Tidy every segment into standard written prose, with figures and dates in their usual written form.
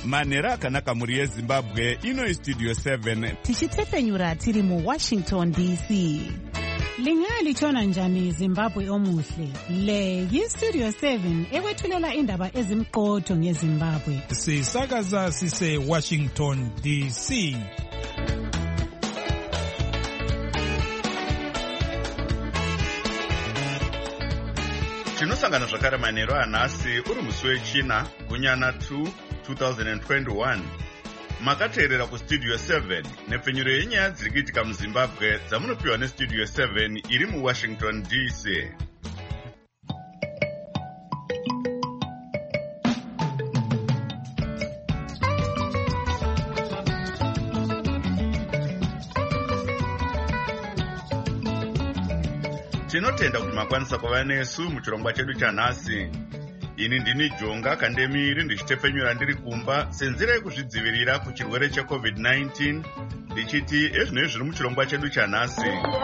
manhero akanaka mhuri yezimbabwe. Ino istudio 7 tichitepfenyura tiri muWashington DC. Lingalitshona njani Zimbabwe omuhle? Le yistudio 7 ekwethulela indaba ezimqotho ngeZimbabwe. Sisakaza sise Washington DC. tinosangana zvakare manhero anhasi uri musi wechina gunyana 2 2021. Makateerera kustudio 7 nepfenyuro yenyaya dziri kuitika muzimbabwe dzamunopiwa nestudio 7 iri muWashington DC. Tinotenda kuti makwanisa kuva nesu muchirongwa chedu chanhasi. Ini ndini Jonga Kandemiri ndichitepfenyura ndiri kumba senzira yekuzvidzivirira kuchirwere cheCovid-19 ndichiti ezvinoi zviri muchirongwa chedu chanhasi.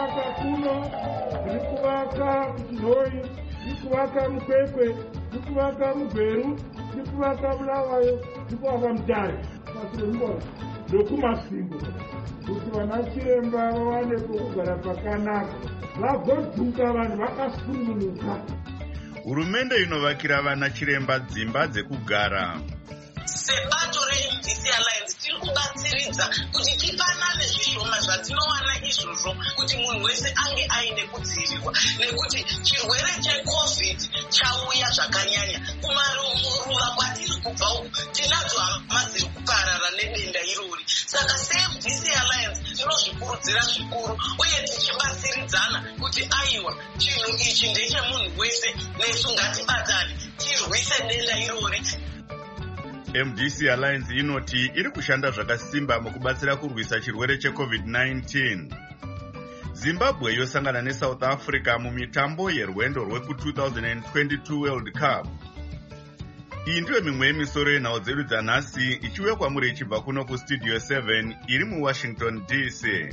Ndikuvaka Nhoi, ndikuvaka Mukwekwe, ndikuvaka Mugweru, ndikuvaka Bulawayo, ndikuvaka Mutare. Ndokumasingo kuti vana chiremba vawane pokugara pakanaka, vagodzuka vanhu vakasungunuka. Hurumende inovakira vana chiremba dzimba dzekugara. Sebato reMDC Alliance tiri kubatsiridza kuti tipanane zvishoma zvatinowana izvozvo kuti munhu wese ange aine kudzivirirwa, nekuti chirwere cheCovid chauya zvakanyanya. Kumaruva kwatiri kubva uku tinadzo hama dziri kuparara nedenda irori. Saka seMDC Alliance tinozvikurudzira zvikuru uye tichibatsiridzana kuti aiwa chinhu ichi ndechemunhu wese, nesu ngatibatane tirwise denda irori. MDC Alliance inoti iri kushanda zvakasimba mukubatsira kurwisa chirwere cheCovid-19. Zimbabwe yosangana neSouth Africa mumitambo yerwendo rweku2022 World Cup. Iyi ndiyo mimwe yemisoro yenhau dzedu dzanhasi ichiuya kwamuri ichibva kuno kustudio 7 iri muWashington DC.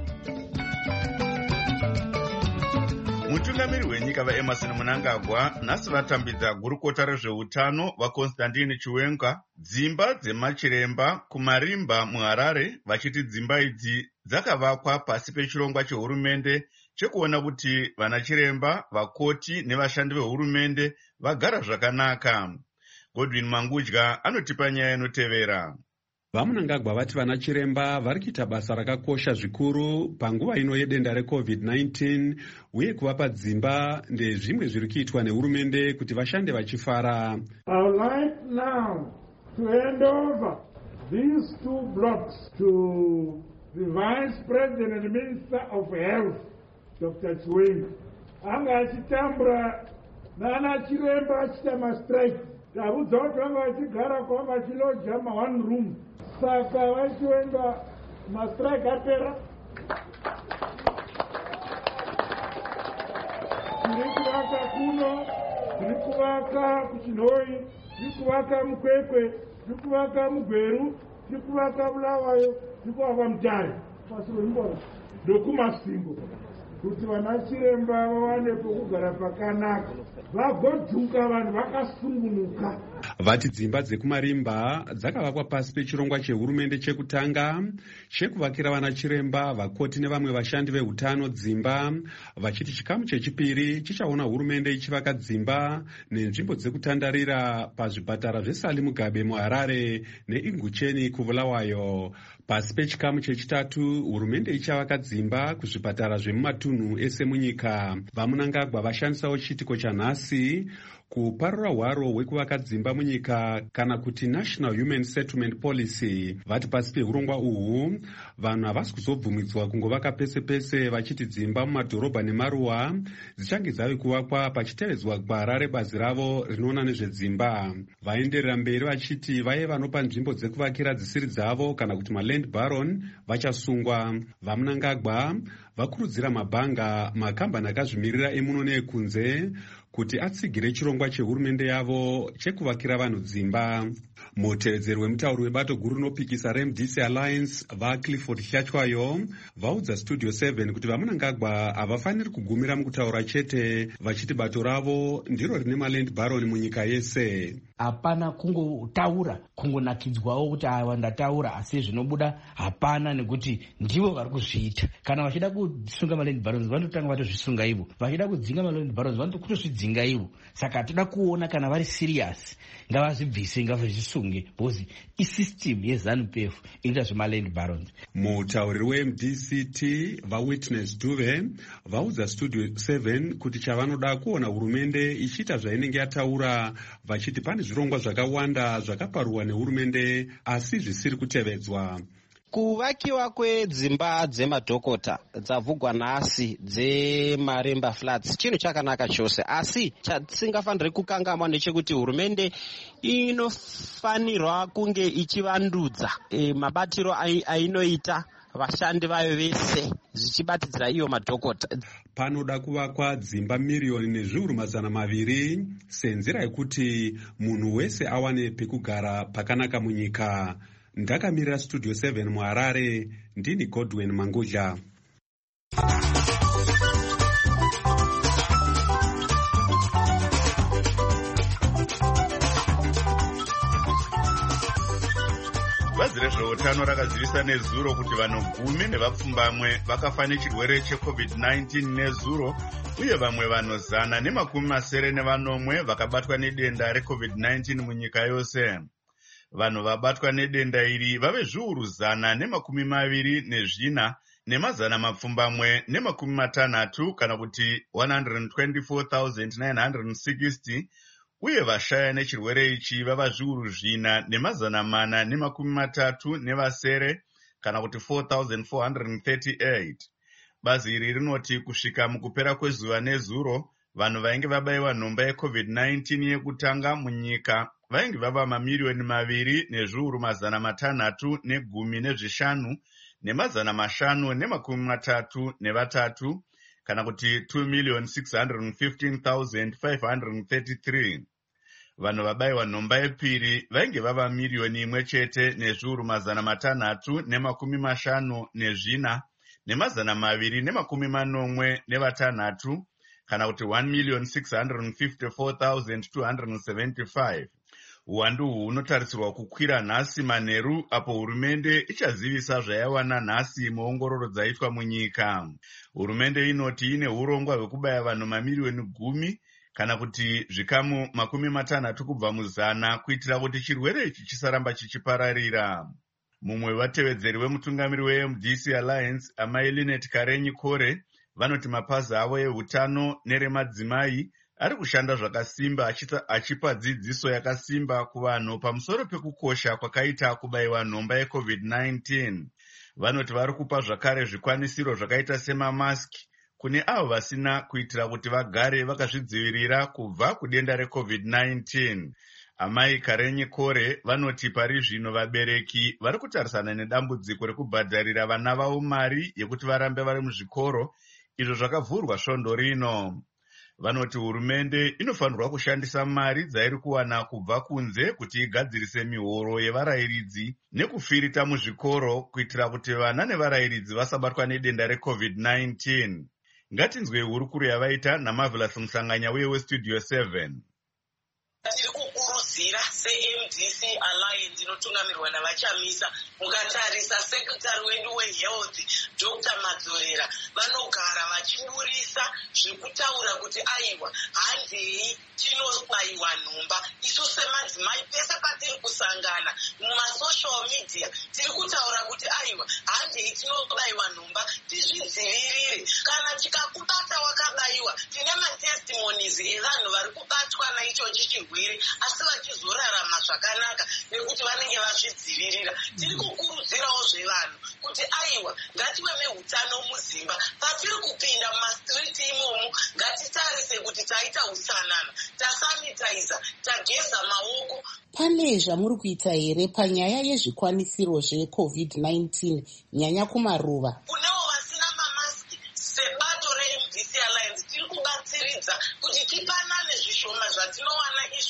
Mutungamiri wenyika vaEmerson Mnangagwa nhasi vatambidza gurukota rezveutano vaConstantine Chiwenga dzimba dzemachiremba kuMarimba muHarare, vachiti dzimba idzi dzakavakwa pasi pechirongwa chehurumende chekuona kuti vanachiremba, vakoti nevashandi vehurumende vagara zvakanaka. Godwin Mangudya anotipa nyaya inotevera. VaMnangagwa vati vanachiremba vari kuita basa rakakosha zvikuru panguva ino yedenda reCovid-19 uye kuvapa dzimba ndezvimwe zviri kuitwa nehurumende kuti vashande vachifara. I would like now to hand over these 2 blocks to the Vice President and Minister of Health, Dr. Chiwenga. Anga achitambura nanachiremba achita mastrike. Tabudza kuti vanga vachigara kwanga vachilodya ma-one room. Saka vachiwenga mastrike apera. Tiri kuvaka kuno, tiri kuvaka kuChinhoi, tiri kuvaka Mukwekwe, tiri kuvaka Mugweru, tiri kuvaka Bulawayo, tiri kuvaka Mutare. Pasiwembora ndokumasingo kuti vanachiremba vawane pokugara pakanaka, vagodzuka vanhu vakasungunuka. Vati dzimba dzekuMarimba dzakavakwa pasi pechirongwa chehurumende chekutanga chekuvakira vanachiremba, vakoti nevamwe vashandi vehutano dzimba, vachiti chikamu chechipiri chichaona hurumende ichivaka dzimba nenzvimbo dzekutandarira pazvipatara zveSali Mugabe muHarare neIngucheni kuBulawayo. Pasi pechikamu chechitatu hurumende ichavaka dzimba kuzvipatara zvemumatunhu ese munyika. VaMnangagwa vashandisawo chiitiko chanhasi kuparura hwaro hwekuvaka dzimba munyika kana kuti National Human Settlement Policy. Vati pasi pehurongwa uhu vanhu havasi kuzobvumidzwa kungovaka pese pese, vachiti dzimba mumadhorobha nemaruwa dzichange dzave kuvakwa pachitevedzwa gwara rebazi ravo rinoona nezvedzimba. Vaenderera mberi vachiti vaye vanopa nzvimbo dzekuvakira dzisiri dzavo kana kuti maland baron vachasungwa. VaMnangagwa vakurudzira mabhanga, makambani akazvimirira emuno neekunze kuti atsigire chirongwa chehurumende yavo chekuvakira vanhu dzimba. Mutevedzeri wemutauri webato guru rinopikisa reMDC Alliance vaClifford Hlachwayo vaudza Studio 7 kuti vaMunangagwa havafaniri kugumira mukutaura chete, vachiti bato ravo ndiro rine maland baron munyika yese. Hapana kungotaura kungonakidzwawo kuti ava ndataura asi zvinobuda hapana, nekuti ndivo vari kuzviita. Kana vachida kusunga maland barons vanotanga vatozvisunga ivo, vachida kudzinga maland barons vanotokutozvidzinga ivo. Saka hatida kuona kana vari serious ngavazvibvise ngavazvisunge, because isystem yeZANU-PF inoita zvemaland barons. Mutauriri weMDCT vaWitness Duve vaudza Studio 7 kuti chavanoda kuona hurumende ichiita zvainenge yataura, vachiti pane zvirongwa zvakawanda zvakaparwa nehurumende asi zvisiri kutevedzwa. Kuvakiwa kwedzimba dzemadhokota dzavhugwa nhasi dzeMaremba Flats chinhu chakanaka chose, asi chatisingafaniri kukangamwa ndechekuti hurumende inofanirwa kunge ichivandudza mabatiro ainoita vashandi vayo vese zvichibatidzira iyo madhokota. Panoda kuvakwa dzimba miriyoni nezviuru mazana maviri senzira yekuti munhu wese awane pekugara pakanaka munyika. Ndakamirira Studio 7 muHarare, ndini Godwin Mangudya. Bazi rezveutano rakazivisa nezuro kuti vanhu 10 nevapfumbamwe vakafa nechirwere cheCovid-19 nezuro, uye vamwe vanhu 190 vakabatwa nedenda reCovid-19 munyika yose. Vanhu vabatwa nedenda iri vave zviuru 124 nemazana mapfumbamwe ne60 kana kuti 124,960, uye vashaya nechirwere ichi vava zviuru 4 nemazana 430 nevasere kana kuti 4,438. Bazi iri rinoti kusvika mukupera kwezuva nezuro, vanhu vainge vabayiwa nhomba yeCovid-19 yekutanga munyika vainge vava mamiriyoni 2 nezviuru 615 nemazana 533 kana kuti 2,615,533. Vanhu vabayiwa nhomba yepiri vainge vava miriyoni 1 chete nezviuru 354 nemazana 286 kana kuti 1,654,275. Uwandu uhu hunotarisirwa kukwira nhasi manheru apo hurumende ichazivisa zvayawana nhasi muongororo dzaitwa munyika. Hurumende inoti ine urongwa hwekubaya vanhu mamiriyoni 10 kana kuti zvikamu 60 kubva muzana kuitira kuti chirwere ichi chisaramba chichipararira. Mumwe wevatevedzeri wemutungamiri weMDC Alliance, amai Linet Karenyi Kore, vanoti mapazi avo ehutano neremadzimai ari kushanda zvakasimba achipa dzidziso yakasimba kuvanhu pamusoro pekukosha kwakaita kubayiwa nhomba yeCovid-19. Vanoti vari kupa zvakare zvikwanisiro zvakaita semamaski kune avo vasina, kuitira kuti vagare vakazvidzivirira kubva kudenda reCovid-19. Amai Karenyi Kore vanoti pari zvino vabereki vari kutarisana nedambudziko rekubhadharira vana vavo mari yekuti varambe vari muzvikoro, izvo zvakavhurwa svondo rino. Vanoti hurumende inofanirwa kushandisa mari dzairi kuwana kubva kunze kuti igadzirise mihoro yevarayiridzi nekufirita muzvikoro kuitira kuti vana nevarayiridzi vasabatwa nedenda reCovid-19. Ngatinzwe hurukuru yavaita naMarvelous Musanganya uye weStudio 7. Zira seMDC Alliance inotungamirwa navachamisa, mukatarisa sekretari wedu wehealth Dr. Madzorera vanogara vachidurisa zvekutaura kuti aiwa handei tinobayiwa nhomba. Isu semadzimai pese patiri kusangana mumasocial media tiri kutaura kuti aiwa handei tinobayiwa nhomba tizvidzivirire. Kana chikakubata wakabayiwa, tine matestimonies evanhu vari kubatwa naichochi chirwere asi vachizorarama zvakanaka nekuti vanenge vazvidzivirira. Tiri kukurudzirawo zvevanhu kuti aiwa ngative nehutano muzimba. Patiri kupinda mumastriti imomo ngatitarise kuti taita utsanana, tasanitiza, tageza maoko. Pane zvamuri kuita here panyaya yezvikwanisiro zveCovid-19 nyanya kumaruva? Kunewo vasina mamaski, sebato reMDC Alliance tiri kubatsiridza kuti tipanane zvishoma zvatinowana izvo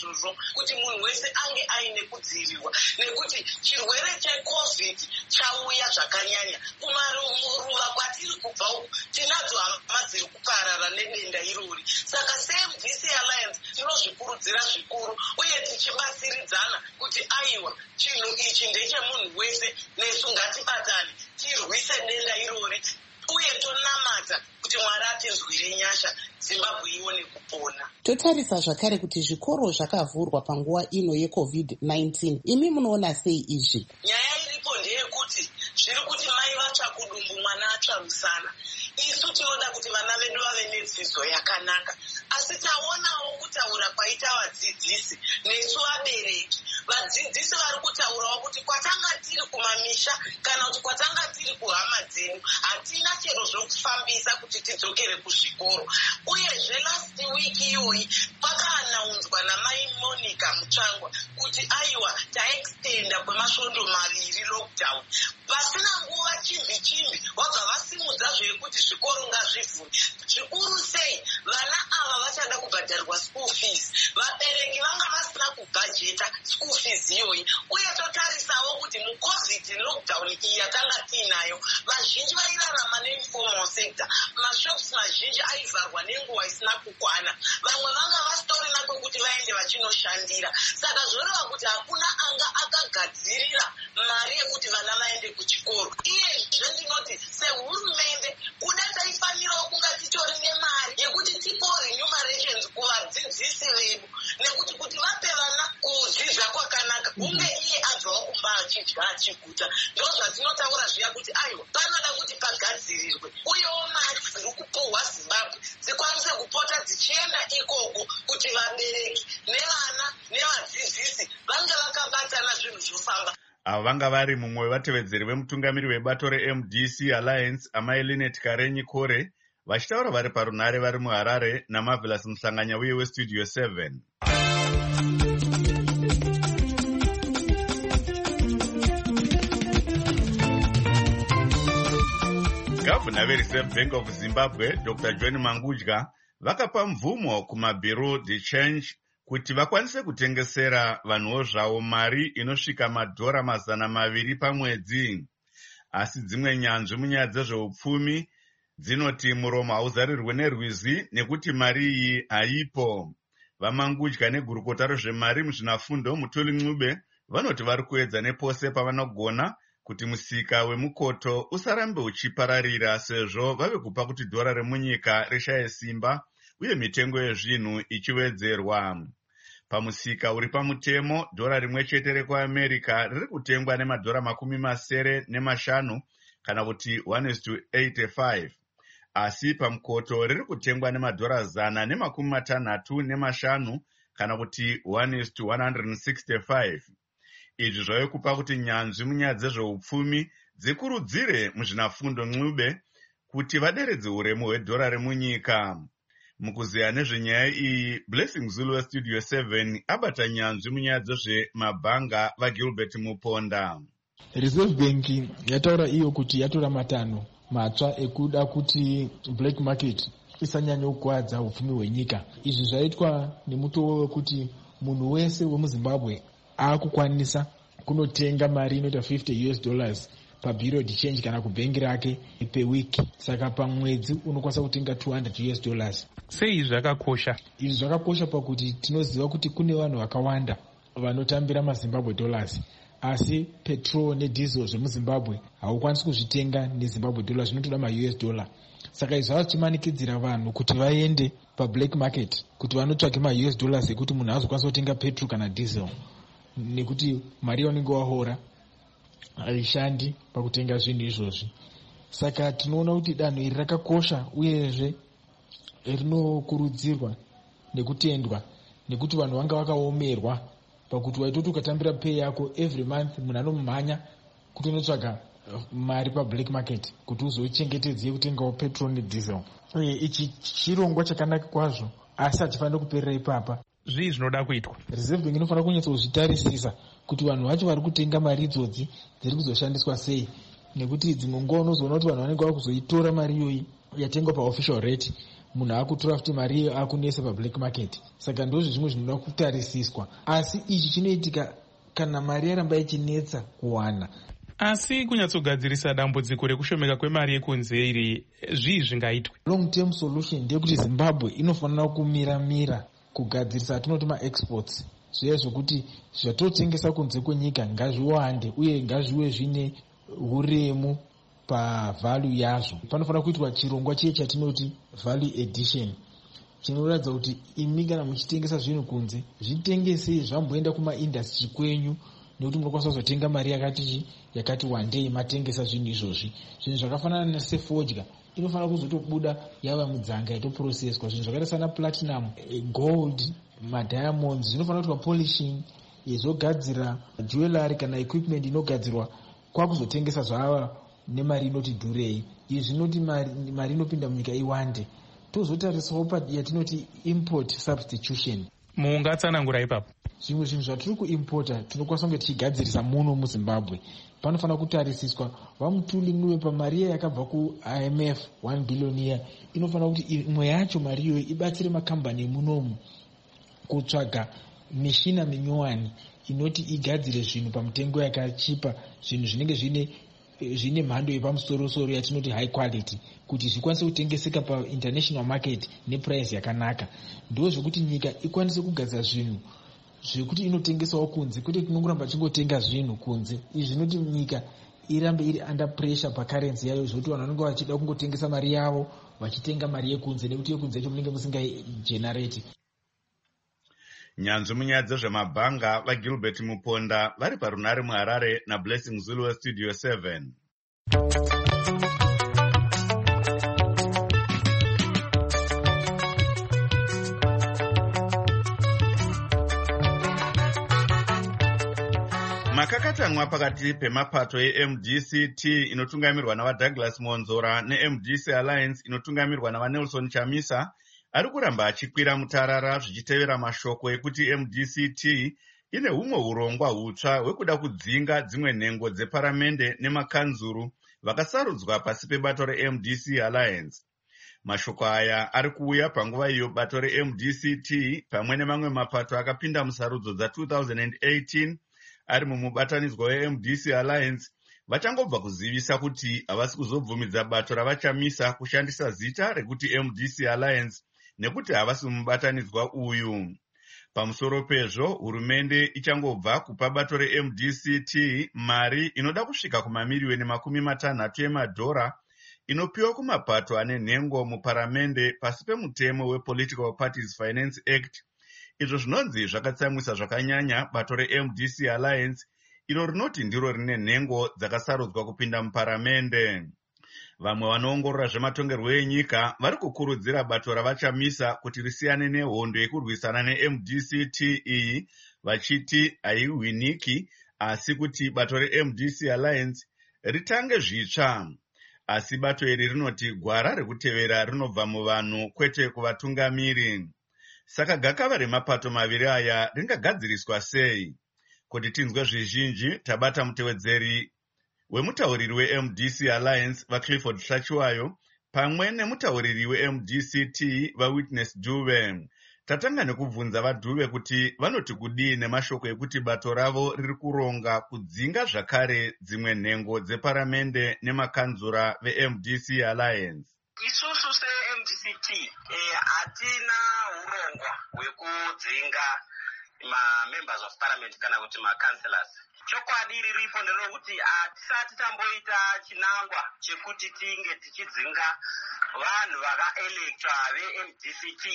izvozvo kuti munhu wese ange aine kudzivirirwa, nekuti chirwere cheCovid chauya zvakanyanya. Kumaruva kwatiri kubva uku tinadzo hama dziri kuparara nedenda irori. Saka CMDC Alliance tinozvikurudzira zvikuru uye tichibatsiridzana kuti aiwa chinhu ichi ndechemunhu wese, nesu ngatibatane tirwise denda irori uye tonamata kuti Mwari atinzwire nyasha, Zimbabwe ione kupona. Totarisa zvakare kuti zvikoro zvakavhurwa panguva ino yeCovid-19. Imi munoona sei izvi? Nyaya iripo ndeyekuti zviri kuti mai vatsva kudumbu mwana atsva musana. Isu tinoda kuti vana vedu vave nedzidzo yakanaka, asi taonawo kutaura kwaita vadzidzisi nesu vabereki. Vadzidzisi vari kutaurawo kuti kwatanga tiri kumamisha kana kuti kwatanga tiri kuhama dzenyu hatina chero zvokufambisa kuti tidzokere kuzvikoro. Uyezve last week iyoyi kwakaanaunzwa namai Monica Mutsvangwa kuti aiwa taextenda kwemasvondo 2 lockdown. Pasina nguva chimbi vabva vasimudza zvekuti zvikoro ngazvivhurwe. Zvikuru sei vana ava vachada kubhadharwa school fees, vabereki vanga vasina kubhajeta school fees iyoyi. Uye totarisawo kuti muCovid lockdown iyi yatanga tiinayo, vazhinji vairarama neinformal sector, mashops mazhinji aivharwa nenguva isina kukwana, vamwe vanga vasitorina kwekuti vaende vachinoshandira. Saka zvoreva kuti hakuna anga akagadzirira mari yekuti vana vaende kuchikoro. Iyezve ndinoti sehurumende kuda taifanirawo kunga titori nemari yekuti tipo remunerations kuvadzidzisi vedu, nekuti kuti vape vana kudzidza kwakanaka hunge iye abvawo kumba achidya achiguta. Ndo zvatinotaura zviya kuti aiwa panoda kuti pagadzirirwe uyewo mari dziri kupuhwa Zimbabwe dzikwanise kupota dzichienda ikoko kuti vabereki nevana nevadzidzisi vange vakabatana zvinhu zvofamba. Ava vanga vari mumwe wevatevedzeri vemutungamiri webato reMDC Alliance amai Linet Karenyi Kore vachitaura vari parunhare vari muHarare naMarvelous Musanganya uye weStudio 7. Gavana veReserve Bank of Zimbabwe Dr. John Mangudya vakapa mvumo kumaBureau de Change kuti vakwanise kutengesera vanhuwo zvavo mari inosvika madhora 200 pamwedzi. Asi dzimwe nyanzvi munyaya dzezveupfumi dzinoti muromo hauzarirwe nerwizi nekuti mari iyi haipo. Vamangudya negurukota rezvemari muzvinafundo Mutuli Ncube vanoti vari kuedza nepose pavanogona kuti musika wemukoto usarambe uchipararira sezvo vave kupa kuti dhora remunyika rishaye simba uye mitengo yezvinhu ichiwedzerwa. Pamusika uri pamutemo, dhora rimwe chete rekuAmerica riri kutengwa nemadhora 75 kana kuti 1:85. Asi pamukoto riri kutengwa nemadhora 165 kana kuti 1:165. Izvi zvave kupa kuti nyanzvi munyaya dzezveupfumi dzikurudzire muzvinafundo Ncube kuti vaderedze uremu hwedhora remunyika. Mukuziya nezvenyaya iyi, Blessing Zulu weStudio 7 abata nyanzvi munyaya dzezvemabhanga vaGilbert Muponda. Reserve Bank yataura iyo kuti yatora matanho matsva ekuda kuti black market isanyanya kukuwadza upfumi hwenyika. Izvi zvaitwa nemutoo wekuti munhu wese wemuZimbabwe akukwanisa kunotenga mari inoita $50 paBureau de Change kana kubhengi rake pewiki. Saka pamwedzi unokwanisa kutenga $200. Sei zvakakosha? Izvi zvakakosha pakuti tinoziva kuti kune vanhu vakawanda vanotambira maZimbabwe dollars, asi petrol nediesel zvemuZimbabwe haukwanisi kuzvitenga neZimbabwe dollars, zvinotoda maUS dollar. Saka izvi zvava zvichimanikidzira vanhu kuti vaende pablack market kuti vanotsvake maUS dollars ekuti munhu azokwanisa kutenga petrol kana diesel, nekuti mari yaunenge wahora haishandi pakutenga zvinhu izvozvi. Saka tinoona kuti danho iri rakakosha uyezve rinokurudzirwa nekutendwa, nekuti vanhu vanga vakaomerwa pakuti waitoti ukatambira pay yako every month munhu anomumhanya kuti unotsvaga mari pablack market kuti uzochengetedze kutengawo petrol nediesel. Ichi chirongwa chakanaka kwazvo, asi hatifanira kuperera ipapa. Zvii zvinoda kuitwa? Reserve Bank inofanira kunyatsozvitarisisa kuti vanhu vacho vari kutenga mari idzodzi dziri kuzoshandiswa sei, nekuti dzimwe nguva unozoona kuti vanhu vanenge vava kuzoitora mari iyoyi yatengwa paofficial rate munhu akutora futi mari iyo akunesa pablack market. Saka ndozvo zvimwe zvinoda kutarisiswa, asi ichi chinoitika kana mari yaramba ichinetsa kuwana. Asi kunyatsogadzirisa dambudziko rekushomeka kwemari yekunze iri zvii zvingaitwe? Long term solution ndeyekuti Zimbabwe inofanira kumira kugadzirisa atinoti ma-exports, zviya zvokuti zvatotengesa kunze kwenyika ngazviwande uye ngazviwe zvine uremu pavalue yazvo. Panofanira kuitwa chirongwa chiye chatinoti value addition, chinoratidza kuti imi kana muchitengesa zvinhu kunze zvitengesei zvamboenda kumaindastry kwenyu, nekuti munokwanisa kuzotenga mari yakati wandei matengesa zvinhu izvozvi. Zvinhu zvakafanana sefodya inofanira kuzotobuda yava mudzanga yatoprocesswa. Zvinhu zvakaita sana platinum, gold, madiamonds zvinofanira kuitwa polishing, yezogadzira jewelry kana equipment inogadzirwa kwakuzotengesa zvava nemari inoti dhurei. Izvi zvinoti mari inopinda munyika iwande. Tozotarisawo yatinoti import substitution. Mungatsanangura ipapo? Zvimwe zvinhu zvatiri kuimpota tinokwanisa kunge tichigadzirisa muno muZimbabwe. Panofanira kutarisiswa vamutooling uye pamari yakabva kuIMF 1 billion inofanira kuti imwe yacho mari iyoyo ibatsire makambani emunomu kutsvaga mishina minyowani inoti igadzire zvinhu pamutengo yakachipa, zvinhu zvinenge zvine mhando yepamusoro-soro yatinoti high quality, kuti zvikwanise kutengeseka painternational market neprice yakanaka. Ndo zvokuti nyika ikwanise kugadzira zvinhu zvekuti inotengesawo kunze, kwete kunongoramba chingotenga zvinhu kunze. Izvi zvinoti nyika irambe iri under pressure pacurrency yayo, zvokuti vanhu vanenge vachida kungotengesa mari yavo vachitenga mari yekunze, nekuti yekunze yacho munenge musingagenerate. Nyanzvi munyaya dzezvemabhanga vaGilbert Muponda vari parunare muHarare naBlessing Zulu weStudio 7. Makakatanwa pakati pemapato eMDCT inotungamirwa navaDouglas Monzora neMDC Alliance inotungamirwa navaNelson Chamisa ari kuramba achikwira mutarara zvichitevera mashoko ekuti MDCT ine humwe urongwa hutsva hwekuda kudzinga dzimwe nhengo dzeparamende nemakanzuru vakasarudzwa pasi pebato reMDC Alliance. Mashoko aya ari kuuya panguva iyo bato reMDCT pamwe nemamwe mapato akapinda musarudzo dza2018 ari mumubatanidzwa weMDC Alliance vachangobva kuzivisa kuti havasi kuzobvumidza bato ravachamisa kushandisa zita rekuti MDC Alliance nekuti havasi mumubatanidzwa uyu. Pamusoro pezvo, hurumende ichangobva kupa bato reMDCT mari inoda kusvika kumamiliyoni 60 emadhora inopiwa kumapato ane nhengo muparamende pasi pemutemo wePolitical Parties Finance Act. Izvo zvinonzi zvakatsamwisa zvakanyanya bato reMDC Alliance iro rinoti ndiro rine nhengo dzakasarudzwa kupinda muparamende. Vamwe vanoongorora zvematongerwo enyika vari kukurudzira bato ravachamisa kuti risiyane nehondo yekurwisana neMDCT iyi, vachiti haihwiniki, asi kuti bato reMDC Alliance ritange zvitsva. Asi bato iri rinoti gwara rekutevera rinobva muvanhu kwete kuvatungamiri. Saka gakava remapato maviri aya ringagadziriswa sei? Kuti tinzwe zvizhinji, tabata mutevedzeri wemutauriri weMDC Alliance vaClifford Hlachiwayo pamwe nemutauriri weMDCT vaWitness Dube. Tatanga nekubvunza vaDube kuti vanoti kudii nemashoko ekuti bato ravo riri kuronga kudzinga zvakare dzimwe nhengo dzeparamende nemakanzura veMDC Alliance. Isusu seMDCT hatina urongwa hwekudzinga ma-members of parliament kana kuti ma-councillors. Chokwadi riripo nderekuti hatisati tamboita chinangwa chekuti tinge tichidzinga vanhu vakaelektwa veMDCT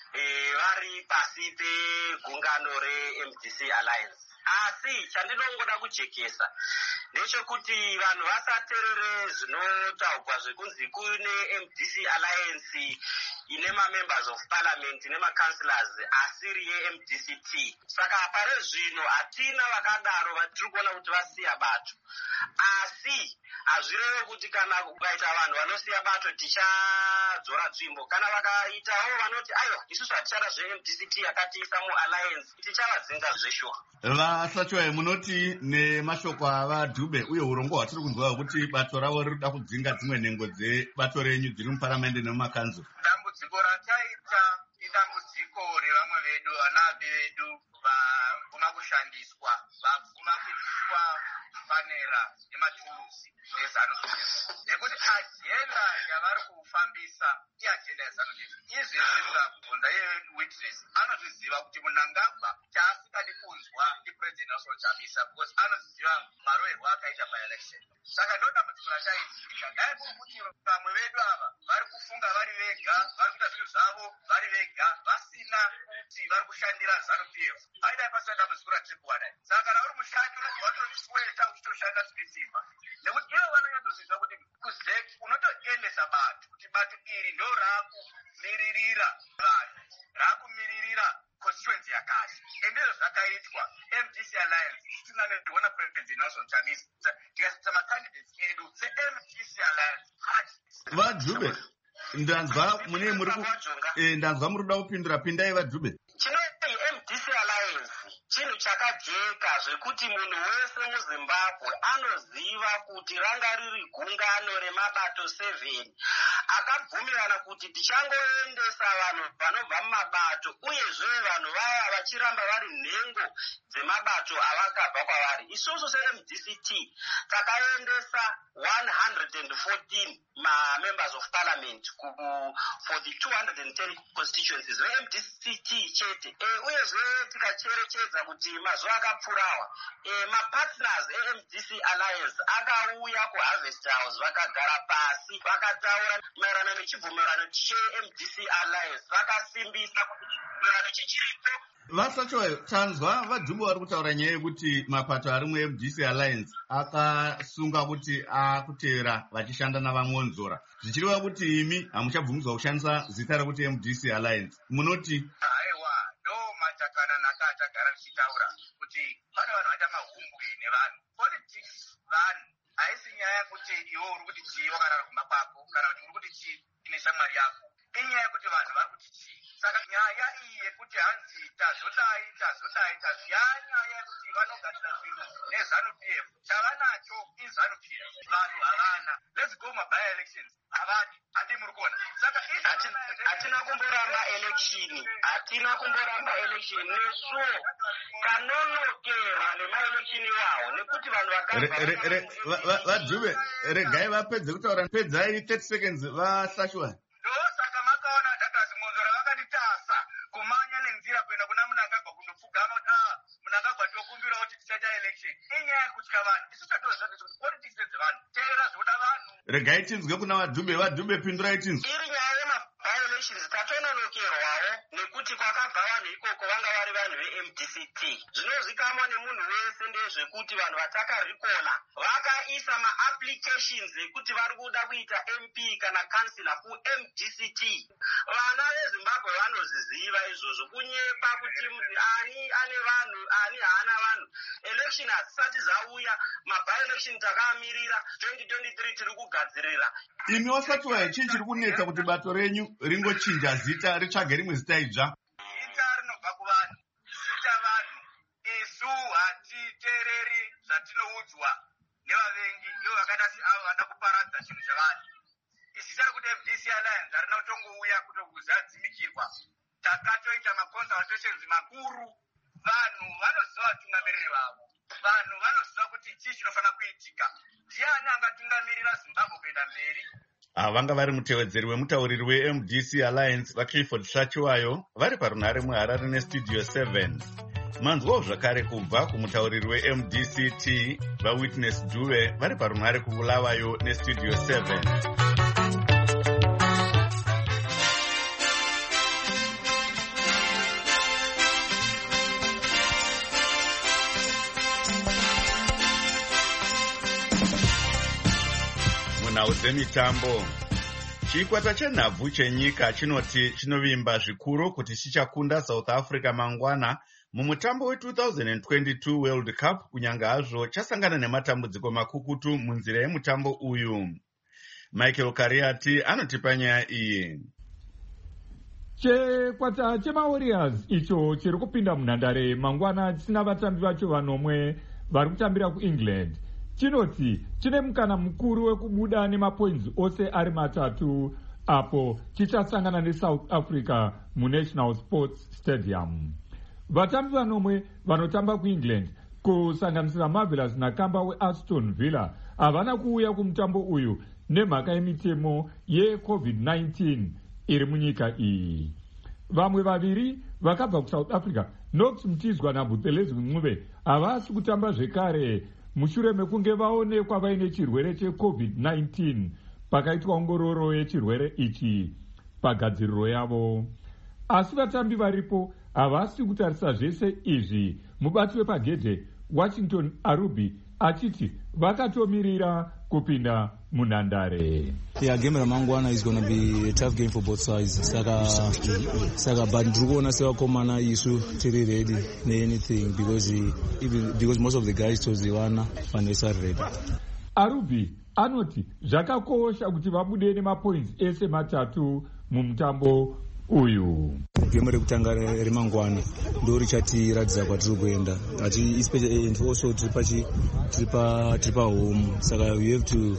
vari pasi pegungano reMDC Alliance. Asi chandinongoda kujekesa ndechekuti vanhu vasateerere zvinotaurwa zvekunzi kune MDC Alliance ine ma-members of parliament nema-councillors asiri yeMDCT. Saka pare zvino hatina vakadaro vatiri kuona kuti vasiya bato. Asi hazvireve kuti kana kukaita vanhu vanosiya bato tichadzora tsvimbo. Kana vakaitawo vanoti aiwa isusu hatichada zveMDCT yakatiisa mualliance tichavadzinga zveshuwa. Vahlachiwayo munoti nemashoko avaDube uye urongwa hwatiri kunzwa kuti bato ravo riri kuda kudzinga dzimwe nhengo dzebato renyu dziri muparamende nemumakanzuro. Dambudziko dambudziko rataita idambudziko revamwe vedu, vanabe vedu vabvuma kushandiswa, vabvuma kuiswa panera nematuluzi ezanu-PF, nekuti ajenda yavari kufambisa iajenda yazanu-PF. Izvezvi mukabvunza witness anozviziva kuti Mnangagwa chaasingadi kunzwa ndiPresident Nelson Chamisa because anoziva maroverwo akaita by-election. Saka ndo dambudziko rachaitika. Dai kuri kuti vamwe vedu ava vari kufunga vari vega, vari kuita zvinhu zvavo vari vega, vasina kuti vari kushandira ZANU-PF, aidai pasina dambudziko ratiri kuwana. Saka kana uri mushandi unozvatoisweta uchitoshanda zvine simba, nekuti ivo vanonyatsoziva kuti kuzek unotoendesa bato, kuti bato iri ndo raakumiririra vanhu, raakumiririra constituency yakazi. Endezvo zvakaitwa MDC Alliance tisinganediona President Nelson Chamisa tikasita macandidates edu se-MDC Alliance. Vadzube, ndanzwa mune ndanzwa muri kuda kupindura, pindai Vadzube. Chinoti MDC Alliance chinhu chakajeka zvekuti munhu wese muZimbabwe anoziva kuti ranga riri gungano remabato 7 akabvumirana kuti tichangoendesa vanhu vanobva mumabato, uyezve vanhu vaya vachiramba vari nhengo dzemabato avakabva kwavari. Isusu se-MDCT takaendesa 114 members of parliament for the 210 constituencies ve-MDCT chete. Uyezve tikacherechedza kuti mazuva akapfuurawa mapartners eMDC Alliance akauya kuHarvest House vakagara pasi vakataura maererano nechibvumirano cheMDC Alliance, vakasimbisa kuti chibvumirano chichiripo. Vasacho tanzwa Vadzube vari kutaura nyaya yekuti mapato ari muMDC Alliance akasunga kuti akutevera vachishanda navamwonzora, zvichireva kuti imi hamuchabvumidzwa kushandisa zita rekuti MDC Alliance. Munoti matakana nakatagara tichitaura kuti pane vanhu vaita mahungwe nevanhu. Politics vanhu haisi nyaya yekuti iwe uri kuti chii wakarara kumba kwako kana kuti uri kuti chii ine shamwari yako, inyaya yekuti vanhu vari kuti chii. Saka nyaya iyi yekuti hanzi tazodaita yanyaya yekuti vanogadzira zvinhu neZANU-PF. Chavanacho iZANU-PF, vanhu havana. Let's go by-elections havadi, handi muri kuona. Saka hatina kumboramba election nesuo kanonokerwa nemaelection iwawo, nekuti vanhu Vadzube, regai vapedze kutaura, pedzai 30 seconds vasashwa. Ndosaka makaona Douglas Monzora vakanditasa kumanya nenzira kuenda kuna Mnangagwa kundopfugama kuti Mnangagwa tokumbira kuti tichaita election. Inyaya yekutya vanhu. Isu tatoziva kuti politics ndedzevanhu, teera zvoda vanhu. Regai tinzwe kuna Vadzube pindurai tinzwe. Iri nyaya yema-by-elections tatononokerwawo nekuti kwakabva vanhu ikoko vanga vari vanhu veMDCT. Zvinozikamwa nemunhu wese ndezvekuti vanhu vatakarikola vakaisa ma-applications ekuti vari kuda kuita MP kana kansila kuMDCT. Vana veZimbabwe vanozviziva izvozvo, kunyepa kuti ani ane vanhu ani haana vanhu. Election hazisati dzauya, ma-by-election takamirira 2023 tiri kugadzirira. Imi wasati chii chiri kunetsa kuti bato renyu ringochinja zita ritsvage rimwe zita idzva? Zita rinobva kuvanhu, zita vanhu. Isu hatiteereri zvatinoudzwa nevavengi, ivo vakaita seavo vada kuparadza chinhu chevanhu. Zita rekuti MDC Alliance harina kutongouya kutokuzadzimikirwa. Takatoita maconsultations makuru. Vanhu vanoziva vatungamiriri vavo, vanhu vanoziva kuti chii chinofanira kuitika, ndiani angatungamirira Zimbabwe kuenda mberi. Vanga vari mutevedzeri wemutauriri weMDC Alliance vaClifford Shachiwayo vari parunhare muHarare nestudio 7. Manzwawo zvakare kubva kumutauriri weMDCT vaWitness Dube vari parunhare kuBulawayo nestudio 7. Munhau dzemitambo, chikwata chenhabvu chenyika chinoti chinovimba zvikuru kuti chichakunda South Africa mangwana mumutambo we2022 World Cup, kunyange hazvo chasangana nematambudziko makukutu munzira yemutambo uyu. Michael Kariati anotipa nyaya iyi. Chikwata chemaWarriors icho chiri kupinda munhandare mangwana chisina vatambi vacho vanomwe vari kutambira kuEngland chinoti chine mukana mukuru wekubuda nemapoints ose ari matatu apo chichasangana neSouth Africa muNational Sports Stadium. Vatambi vanomwe vanotamba kuEngland kusanganisira Marvelous Nakamba weAston Villa havana kuuya kumutambo uyu nemhaka yemitemo yeCovid-19 iri munyika iyi. Vamwe vaviri vakabva kuSouth Africa, Knox Mtizwa naButhelezi Ncube, havasi kutamba zvekare mushure mekunge vaonekwa vaine chirwere cheCovid-19 pakaitwa ongororo yechirwere ichi pagadziriro yavo. Asi vatambi varipo havasi kutarisa zvese izvi. Mubati wepagedhe Washington Arubi achiti vakatomirira kupinda munhandare. Yeah, game ramangwana is going to be a tough game for both sides. Saka but ndikuona sevakomana isu tiri ready anything because most of the guys toziwana vanesa ready. Arubi anoti zvakakosha kuti vabude nemapoints ese matatu mumutambo uyu. Game rekutanga remangwana ndo richatiratidza kwatiri kuenda and also tiri pa home, saka we have to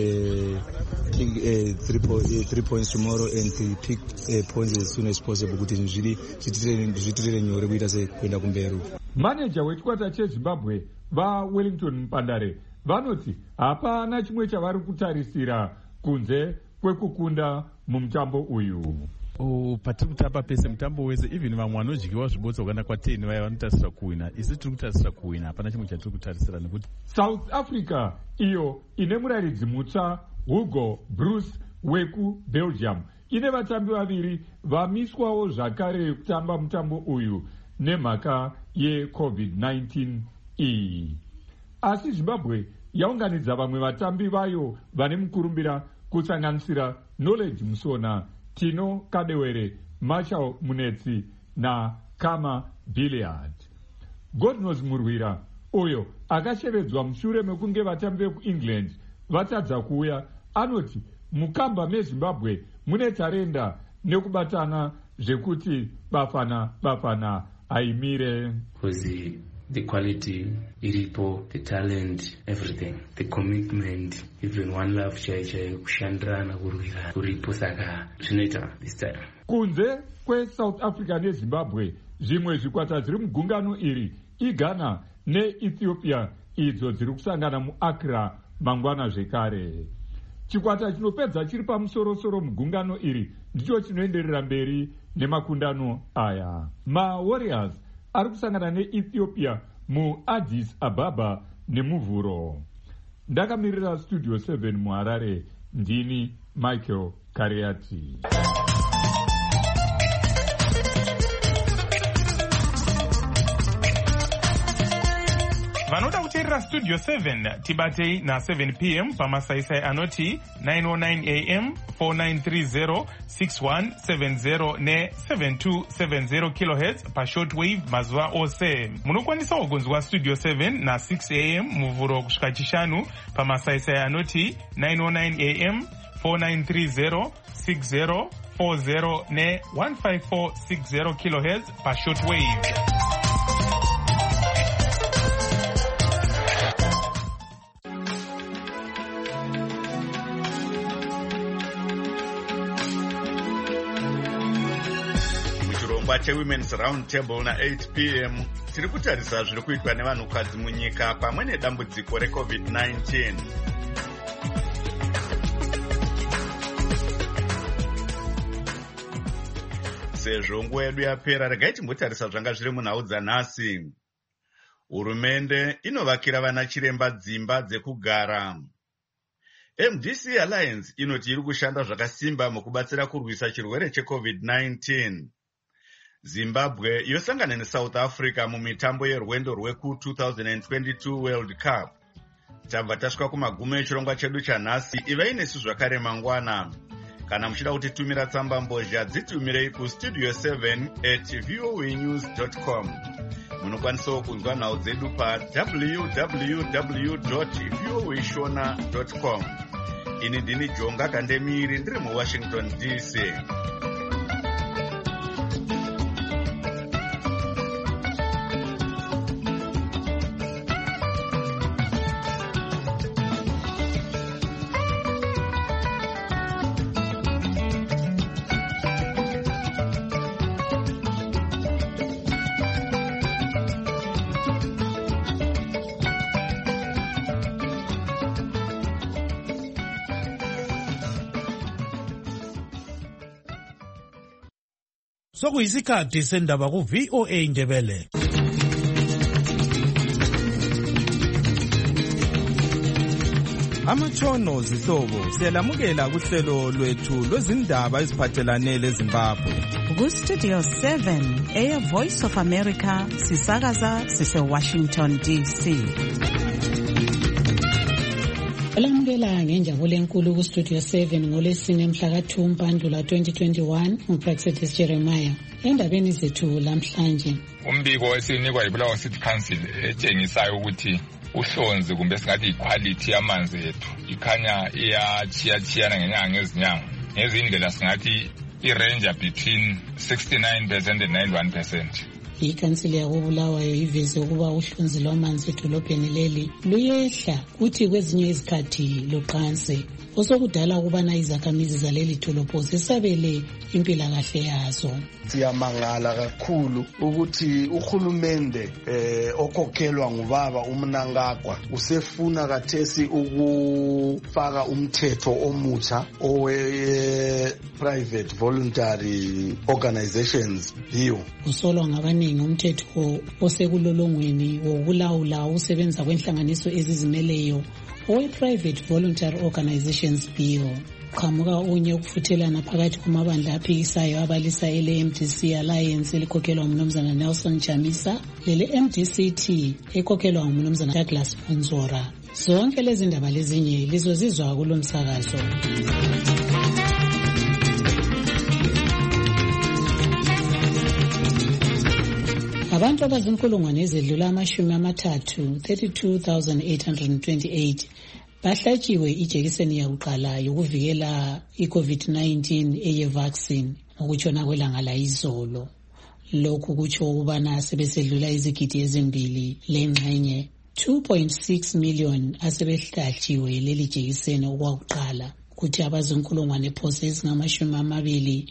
pick 3 points tomorrow and pick points as soon as possible kuti zvitirere nyore kuita sekuenda kumberi. Manager wechikwata cheZimbabwe vaWellington Mpandare vanoti hapana chimwe chavari kutarisira kunze kwekukunda mumutambo uyu. Patiri kutamba pese mutambo wese, even vamwe vanodyiwa zvibotswa kuenda kwa10 vaya vanotarisira kuwina. Isi tiri kutarisira kuwina, hapana chimwe chatiri kutarisira nekuti South Africa iyo ine muraridzi mutsva Hugo Bruce wekuBelgium ine vatambi vaviri vamiswawo zvakare kutamba mutambo uyu nemhaka yeCovid-19 iyi. Asi Zimbabwe yaunganidza vamwe vatambi vayo vane mukurumbira kusanganisira Knowledge Musona, Tino Kadewere, Marshall Munetsi na Kama Billiard. Godnose Murwira uyo akashevedzwa mushure mekunge vatambi vekuEngland vatadza kuuya anoti mukamba meZimbabwe mune tarenda nekubatana zvekuti bafana aimire. The quality, iripo, the talent, everything, the commitment, even one love chai kushandirana kurwira uripo, saka zvinoita this time. Kunze kweSouth Africa neZimbabwe, zvimwe zvikwata zviri mugungano iri iGhana neEthiopia idzo dziri kusangana muAccra mangwana zvekare. Chikwata chinopedza chiri pamusoro mugungano iri ndicho chinoenderera mberi nemakundano aya. MaWarriors ari kusangana neEthiopia muAddis Ababa nemuvhuro. Ndakamirira Studio 7 muHarare, ndini Michael Kariati. Vanoda kuteerera Studio 7 tibatei na7 p.m. pamasaisai anoti 909 am 4930 6170 ne7270 kHz pashortwave mazuva ose. Munokwanisawo kunzwa Studio 7 na6 am muvhuro kusvika chishanu pamasaisai anoti 909 am 4930 6040 ne15460 kHz pashortwave. cheWomen's Roundtable na 8 p.m. tiri kutarisa zviri kuitwa nevanhukadzi munyika pamwe nedambudziko reCovid-19. Sezvo nguva yedu yapera, regai timbotarisa zvanga zviri munhau dzanhasi. Hurumende inovakira vana chiremba dzimba dzekugara. MDC Alliance inoti iri kushanda zvakasimba mukubatsira kurwisa chirwere cheCovid-19. Zimbabwe yosangana neSouth Africa mumitambo yerwendo rweku2022 World Cup. Tabva tasvika kumagumo echirongwa chedu chanhasi. Ivai nesu zvakare mangwana. Kana muchida kutitumira tsamba mbozha, dzitumirei kustudio 7@voanews.com. Munokwanisawo kunzwa nhau dzedu www.voashona.com. Ini ndini Jonga Kandemiri, ndiri muWashington DC. Sokuyisikhathi sendaba ku VOA Indebele. Amatshono zihlobo siyalamukela kuhlelo lwethu lwezindaba eziphathelane leZimbabwe. Ku Studio 7 Air Voice of America sisakaza sise Washington DC. Olamukela ngenjabulo enkulu ku Studio 7 ngolesine mhla ka2 Mpandula 2021 uPraxedis Jeremiah. Endabeni zethu lamhlanje. Umbiko wesinikwa yiBulawayo City Council etshengisayo ukuthi uhlonzi kumbe singathi iquality yamanzi ethu ikhanya iyachiyachiyana ngenyanga ngezinyanga. Ngezindlela singathi irange between 69% and 91%. Ikhansili yakoBulawayo iveze ukuba uhlonzi lwamanzi edolobheni leli luyehla kuthi kwezinye izikhathi luqanse. Osokudala ukubana izakhamizi zaleli dolobho zisabele impilakahle yazo. Siyamangala kakhulu ukuthi uhulumende okhokhelwa ngubaba uMnangagwa usefuna kathesi ukufaka umthetho omutsha owe private voluntary organizations bill. Usolwa ngabaningi umthetho osekulolongweni wokulawula usebenza kwenhlanganiso ezizimeleyo owe-Private Voluntary Organizations Bill. Qhamuka unye ukufuthelana phakathi kwamabandla aphikisayo abalisa ele-MDC Alliance elikhokhelwa ngumnumzana Nelson Chamisa lele-MDCT ekhokhelwa ngumnumzana Douglas Ponzora. Zonke lezi ndaba lezinye lizozizwa kulo msakazo. Abantu abazinkulungwane ezedlula amashumi amathathu 32,828 bahlatshiwe ijekiseni yakuqala yokuvikela i-COVID-19 eye-vaccine ukutshona kwelanga layizolo. Lokhu kutsho ukubana sebesedlula izigidi ezimbili lengxenye 2.6 million asebehlatshiwe leli jekiseni okwakuqala. Kuthi abazinkulungwane phose ezingamashumi amabili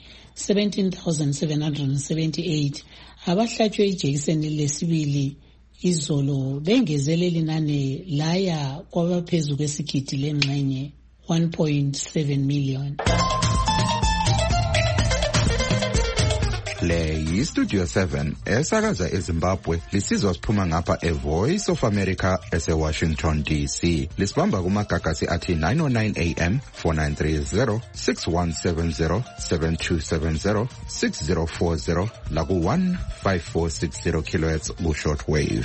17,778 abahlatshwe ijekiseni lesibili izolo bengezelela inani laya kwabaphezu kwesigidi lengxenye 1.7 million. Le yi-Studio 7 esakaza eZimbabwe lisizwa siphuma ngapha eVoice of America ese-Washington DC. Lisibamba kumagagasi athi 909 AM, 4930, 6170, 7270, 6040 laku 15460 kHz ku-shortwave.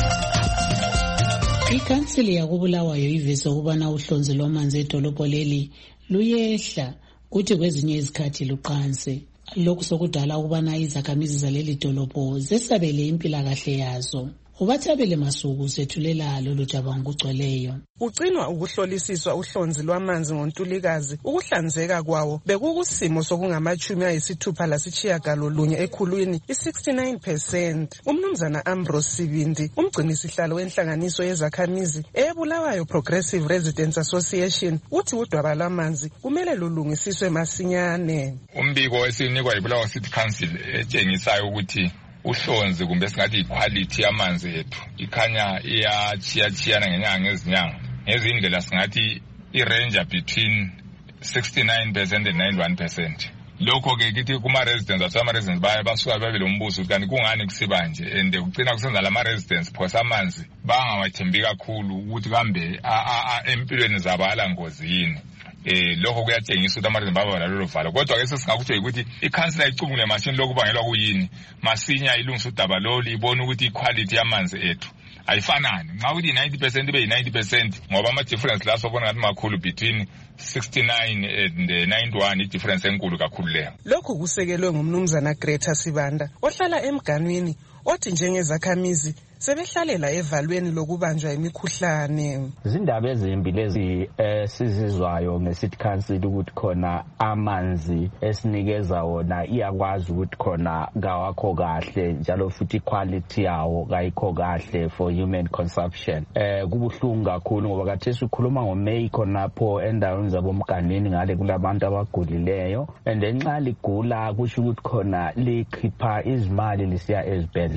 Ikhansili yakoBulawayo iveze ukubana uhlonzi lwamanzi edolobho leli luyehla kuthi kwezinye izikhathi luqanse. Lokhu sokudala ukubana izakhamizi zaleli dolobho zesabele impilakahle yazo. Ubathabele Masuku sethulela lolu jaba ngokugcweleyo. Ucinwa ukuhlolisiswa uhlonzi lwamanzi ngoNtulikazi ukuhlanzeka kwawo bekukusimo sokungamachumi ayisithupha lasitshiyagalolunye ekhulwini i-69%. Umnumzana Ambrose Sibindi umgcinisihlalo wenhlanganiso yezakhamizi eBulawayo Progressive Residents Association uthi udwaba lwamanzi kumele lulungisiswe masinyane. Umbiko wesinikwa yiBulawayo City Council etshengisayo ukuthi uhlonzi kumbe singathi iquality yamanzi ethu ikhanya iyachiyachiyana ngenyanga ngezinyanga. Ngezindlela singathi irange between 69% and 91%. Lokho ke kithi kuma residents asama residents basuka babe lombuzo kanti kungani kusiba nje and ugcina kusenza lama residents phosa amanzi bangawathembi kakhulu ukuthi kambe empilweni zabo alangozi yini. Lokho kuyatshengisa ukuthi amaZimbabwe balalo valo. Kodwa ke sesingakutsho ukuthi ikhansila icubungule mashini lokubangelwa kuyini masinya ilungisa udaba lolu ibona ukuthi iquality yamanzi ethu ayifanani. Nxa ukuthi 90% ibe 90% ngoba ama difference la sobona ngathi makhulu between 69 and 91 i-difference enkulu kakhulu leyo. Lokhu kusekelwe ngumnumzana Greta Sibanda ohlala emganwini othi njengezakhamizi sebehlalela evalweni lokubanjwa imikhuhlane. Izindaba ezimbi lezi sizizwayo ngeCity Council ukuthi khona amanzi esinikeza wona iyakwazi ukuthi khona ngawakho kahle njalo futhi quality yawo kayikho kahle for human consumption. Kubuhlungu kakhulu ngoba khathesi ukhuluma ngoMay khonapho endaweni zabomganini ngale kulabantu abagulileyo and nxa ligula kusho ukuthi khona likhipha izimali lisiya ezibhedlela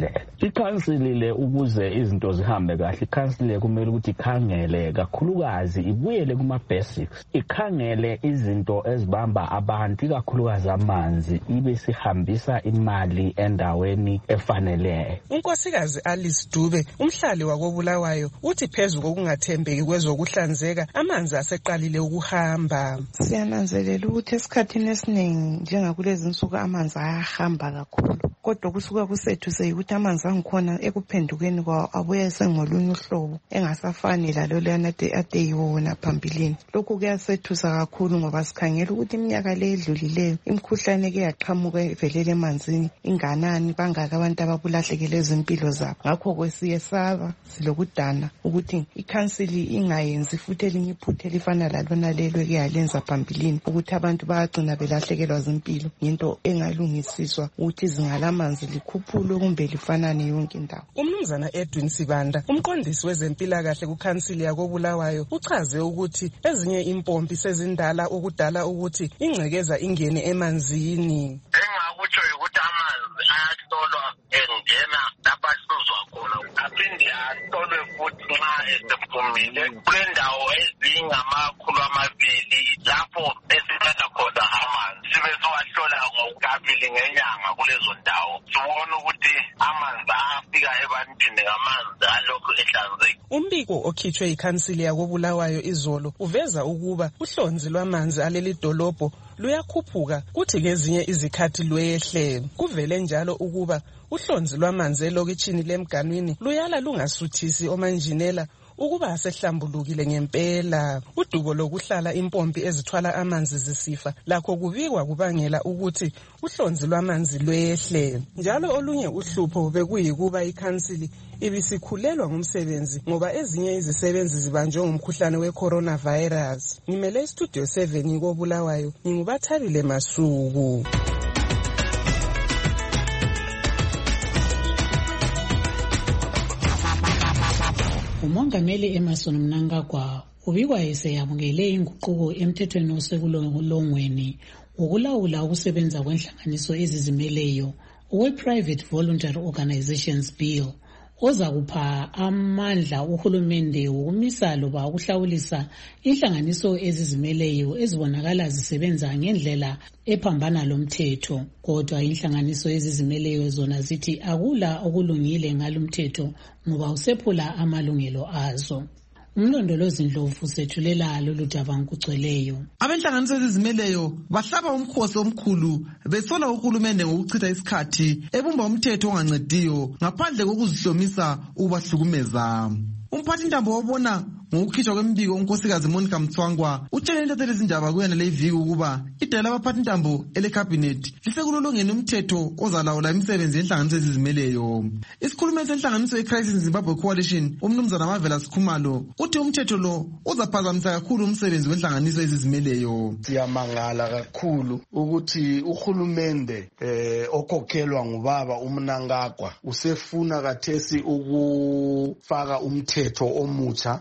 ngendlela. Ikhansili le ukuze izinto zihambe kahle, ikhansili kumele ukuthi ikhangele kakhulukazi ibuyele kuma basics, ikhangele izinto ezibamba abantu ikakhulukazi amanzi, ibe sihambisa imali endaweni efaneleyo. Unkosikazi Alice Dube, umhlali wakoBulawayo, uthi phezulu kokungathembeki kwezokuhlanzeka amanzi aseqalile ukuhamba. Siyananzelela ukuthi esikhathini esiningi njengakulezi insuku amanzi ayahamba kakhulu, kodwa kusuka kusethu seyikuthi amanzi angikhona ekuphendukeni kwawo abuya esengolunye uhlobo engasafani lalo lana ade yiwona phambilini. Lokhu kuyasethusa kakhulu ngoba sikhangela ukuthi iminyaka le edlulileyo imikhuhlane ke yaqhamuka evelele emanzini inganani, bangaka abantu ababulahlekele izimpilo zabo. Ngakho kwesiyesaba silokudana ukuthi ikhansili ingayenzi futhi elinye iphutha elifana lalona lelo eyalenza phambilini ukuthi abantu bayagcina belahlekelwa zimpilo, into engalungisiswa ukuthi izinga lamanzi likhuphulwe kumbe lifanane yonke indawo. Umnumzana Edwin Sibanda, umqondisi wezempilakahle kukhansili yakoBulawayo, uchaze ukuthi ezinye impompi sezindala ukudala ukuthi ingcekeza ingene emanzini. Engakutsho ukuthi amanzi ayahlolwa engena lapha ahluzwa khona, aphinde ahlolwe futhi nxa esephumile kulendawo ezingama200 lapho esithatha khona amanzi, sibe siwahlola ngokukabili ngenyanga kulezo ndawo, sibone ukuthi amanzi afika ebantwini ngamanzi alokhu ehlanzekile. Umbiko okhitshwe ikhansili yakoBulawayo izolo uveza ukuba uhlonzi lwamanzi aleli dolobho luyakhuphuka kuthi ngezinye izikhathi lwehle. Kuvele njalo ukuba uhlonzi lwamanzi elokitshini leMganwini luyala lungasuthisi omanjinela ukuba asehlambulukile ngempela. Udubo lokuhlala impompi ezithwala amanzi zisifa lakho kubikwa kubangela ukuthi uhlonzi lwamanzi lwehle. Njalo olunye uhlupho bekuyikuba ikhansili ibisikhulelwa ngumsebenzi ngoba ezinye izisebenzi zibanjwe ngumkhuhlane we-coronavirus. Ngimele istudio 7 koBulawayo, ngingubathabile Masuku. Umongameli Emerson Mnangagwa ubikwa eseyamukele inguquko emthethweni osekulongweni wokulawula ukusebenza kwenhlanganiso ezizimeleyo we-Private Voluntary Organizations Bill oza kupha amandla uhulumende wokumisa loba ukuhlawulisa inhlanganiso ezizimeleyo ezibonakala zisebenza ngendlela ephambana lomthetho. Kodwa inhlanganiso ezizimeleyo zona zithi akula okulungile ngalomthetho ngoba usephula amalungelo azo. Umlondolozi Ndlovu sethulela lolu daba ngokugcweleyo. Abenhlanganiso ezizimeleyo bahlaba umkhosi omkhulu besola uhulumende ngokuchitha isikhathi ebumba umthetho ongancediyo ngaphandle kokuzihlomisa ubahlukumeza. Umphathintambo wabona ngokukhishwa kwembiko unkosikazi Monica Mthwangwa utshele intatheli izindaba kuyona le viki ukuba idala labaphathintambo elecabinet lisekulolongeni umthetho ozalawula imisebenzi yenhlanganiso ezizimeleyo. Isikhulumeli senhlanganiso yeCrisis Zimbabwe Coalition umnumzana Marvelous Khumalo uthi umthetho lo uzaphazamisa kakhulu umsebenzi wenhlanganiso ezizimeleyo. Siyamangala kakhulu ukuthi uhulumende okhokhelwa ngubaba uMnangagwa usefuna kathesi ukufaka umthetho omutsha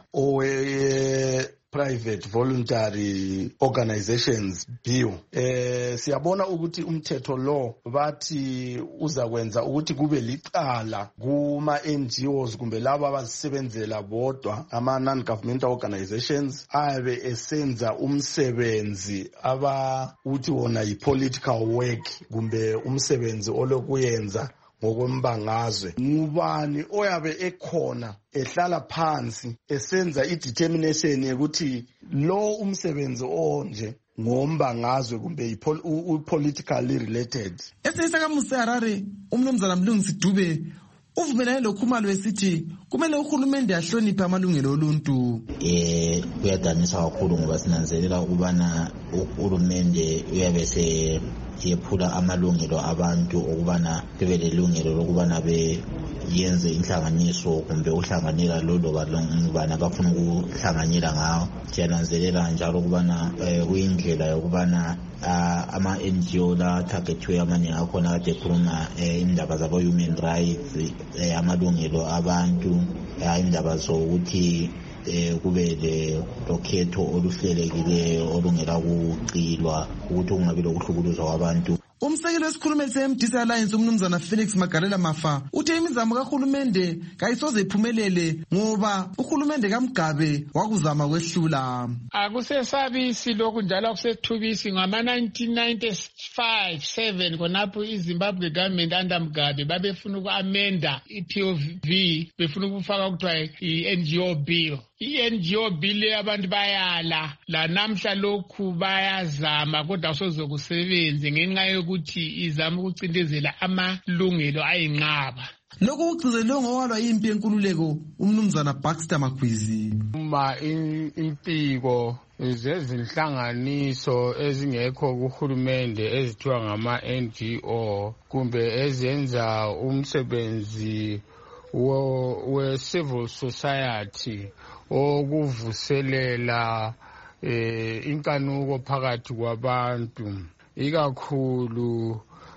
Private Voluntary Organizations Bill. Siyabona ukuthi umthetho lo bathi uzakwenza ukuthi kube licala kuma NGOs kumbe labo abazisebenzela bodwa ama non-governmental organizations abe esenza umsebenzi uthi wona yi-political work kumbe umsebenzi olokuyenza ngokwembangazwe. Ngubani oyabe ekhona ehlala phansi esenza i-determination yokuthi lo umsebenzi onje ngombangazwe kumbe politically related. Esesakamusa Harare umnumzana Mlungisi Dube uvumelane loKhumalo esithi kumele uhulumende ahloniphe amalungelo oluntu. Kuyadanisa kakhulu ngoba sinanzelela ukubana uhulumende uyabe yephula amalungelo abantu ukubana bebe lelungelo lokubana yenze inhlanganiso kumbe uhlanganela loba lobana bafuna ukuhlanganyela ngawo. Siyananzelela njalo ukubana kuyindlela yokubana ama-NGO la targetwe amanye akhona kade ekhuluma indaba zabo-human rights, amalungelo abantu, indaba zokuthi kube lokhetho oluhlelekileyo olungela kucilwa ukuthi kungabi lokuhlukuluzwa kwabantu. Umsekeli wesikhulumeli se-MDC Alliance umnumzana Felix Magalela Mafa uthe imizamo kahulumende kayisoze iphumelele ngoba uhulumende kaMgabe wakuzama kwehlula. Akusesabisi lokhu njalo akusethubisi ngama 1995-7 khonapho iZimbabwe government under Mugabe babefuna uku-amenda i-POV befuna ukufaka kuthiwa i-NGO bill. I-NGO bill abantu bayala la namhla lokhu bayazama kodwa asoze kusebenze ngenxa yokuthi izama ukucindezela amalungelo ayinqaba. Lokhu kugcizelwe ngowalwa impi yenkululeko umnumzana Baxter Magwizi. Uma impiko zezinhlanganiso ezingekho kuhulumende ezithiwa ngama-NGO kumbe ezenza umsebenzi we-civil society okuvuselela inkanuko phakathi kwabantu ikakhulu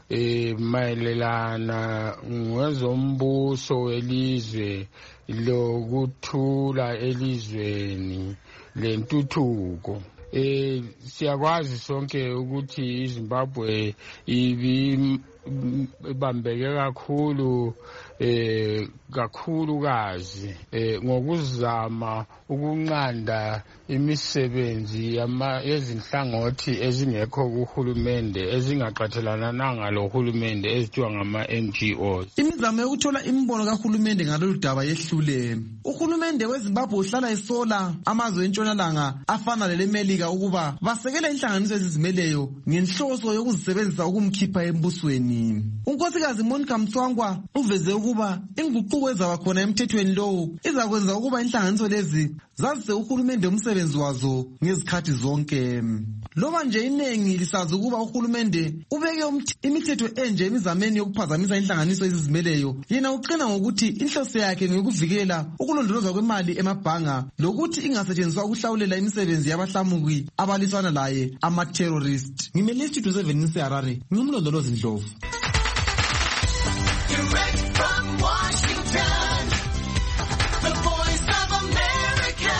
mayelelana ngezombuso welizwe lokuthula elizweni lentuthuko. Siyakwazi sonke ukuthi iZimbabwe ibambeke kakhulukazi ngokuzama ukunqanda imisebenzi yezinhlangothi ezingekho kuhulumende ezingaqathalananga lohulumende ezithiwa ngama-NGOs. Imizamo yokuthola imbono kahulumende ngalolu daba yehlule. Uhulumende weZimbabwe uhlala esola amazwe entshonalanga afana lelemelika ukuba basekele inhlanganiso ezizimeleyo ngenhloso yokuzisebenzisa ukumkhipha embusweni. Unkosikazi Monica Mtswangwa uveze ukuba inguquko ezaba khona emthethweni lowo izakwenza ukuba inhlanganiso lezi zazise uhulumende umsebenzi wazo ngezikhathi zonke. Loba nje inengi lisazi ukuba uhulumende ubeke imithetho enje emizameni yokuphazamisa inhlanganiso ezizimeleyo, yena uqina ngokuthi inhloso yakhe ngokuvikela ukulondolozwa kwemali emabhanga lokuthi ingasetshenziswa ukuhlawulela imisebenzi yabahlamuki abaliswana laye ama-terrorist. Ngimele Studio 7 eHarare, ngumlondolozi Ndlovu. Direct from Washington, the Voice of America,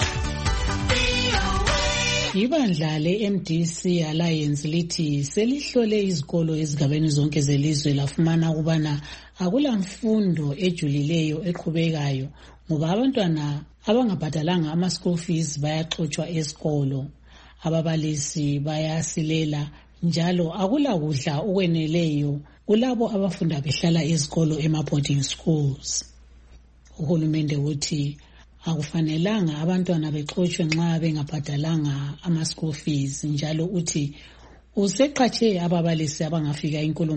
VOA. Ibandla le-MDC Alliance lithi selihlole izikolo ezigabeni zonke zelizwe lafumana ukubana akula mfundo ejulileyo eqhubekayo ngoba abantwana abangabhadalanga ama-school fees bayaxotshwa esikolo, ababalisi bayasilela njalo akula kudla okweneleyo kulabo abafunda behlala ezikolo ema-boarding schools. Uhulumende uthi akufanelanga abantwana bexotshwe nxa bengabhadalanga ama-school fees, njalo uthi useqhatshe ababalisi abangafika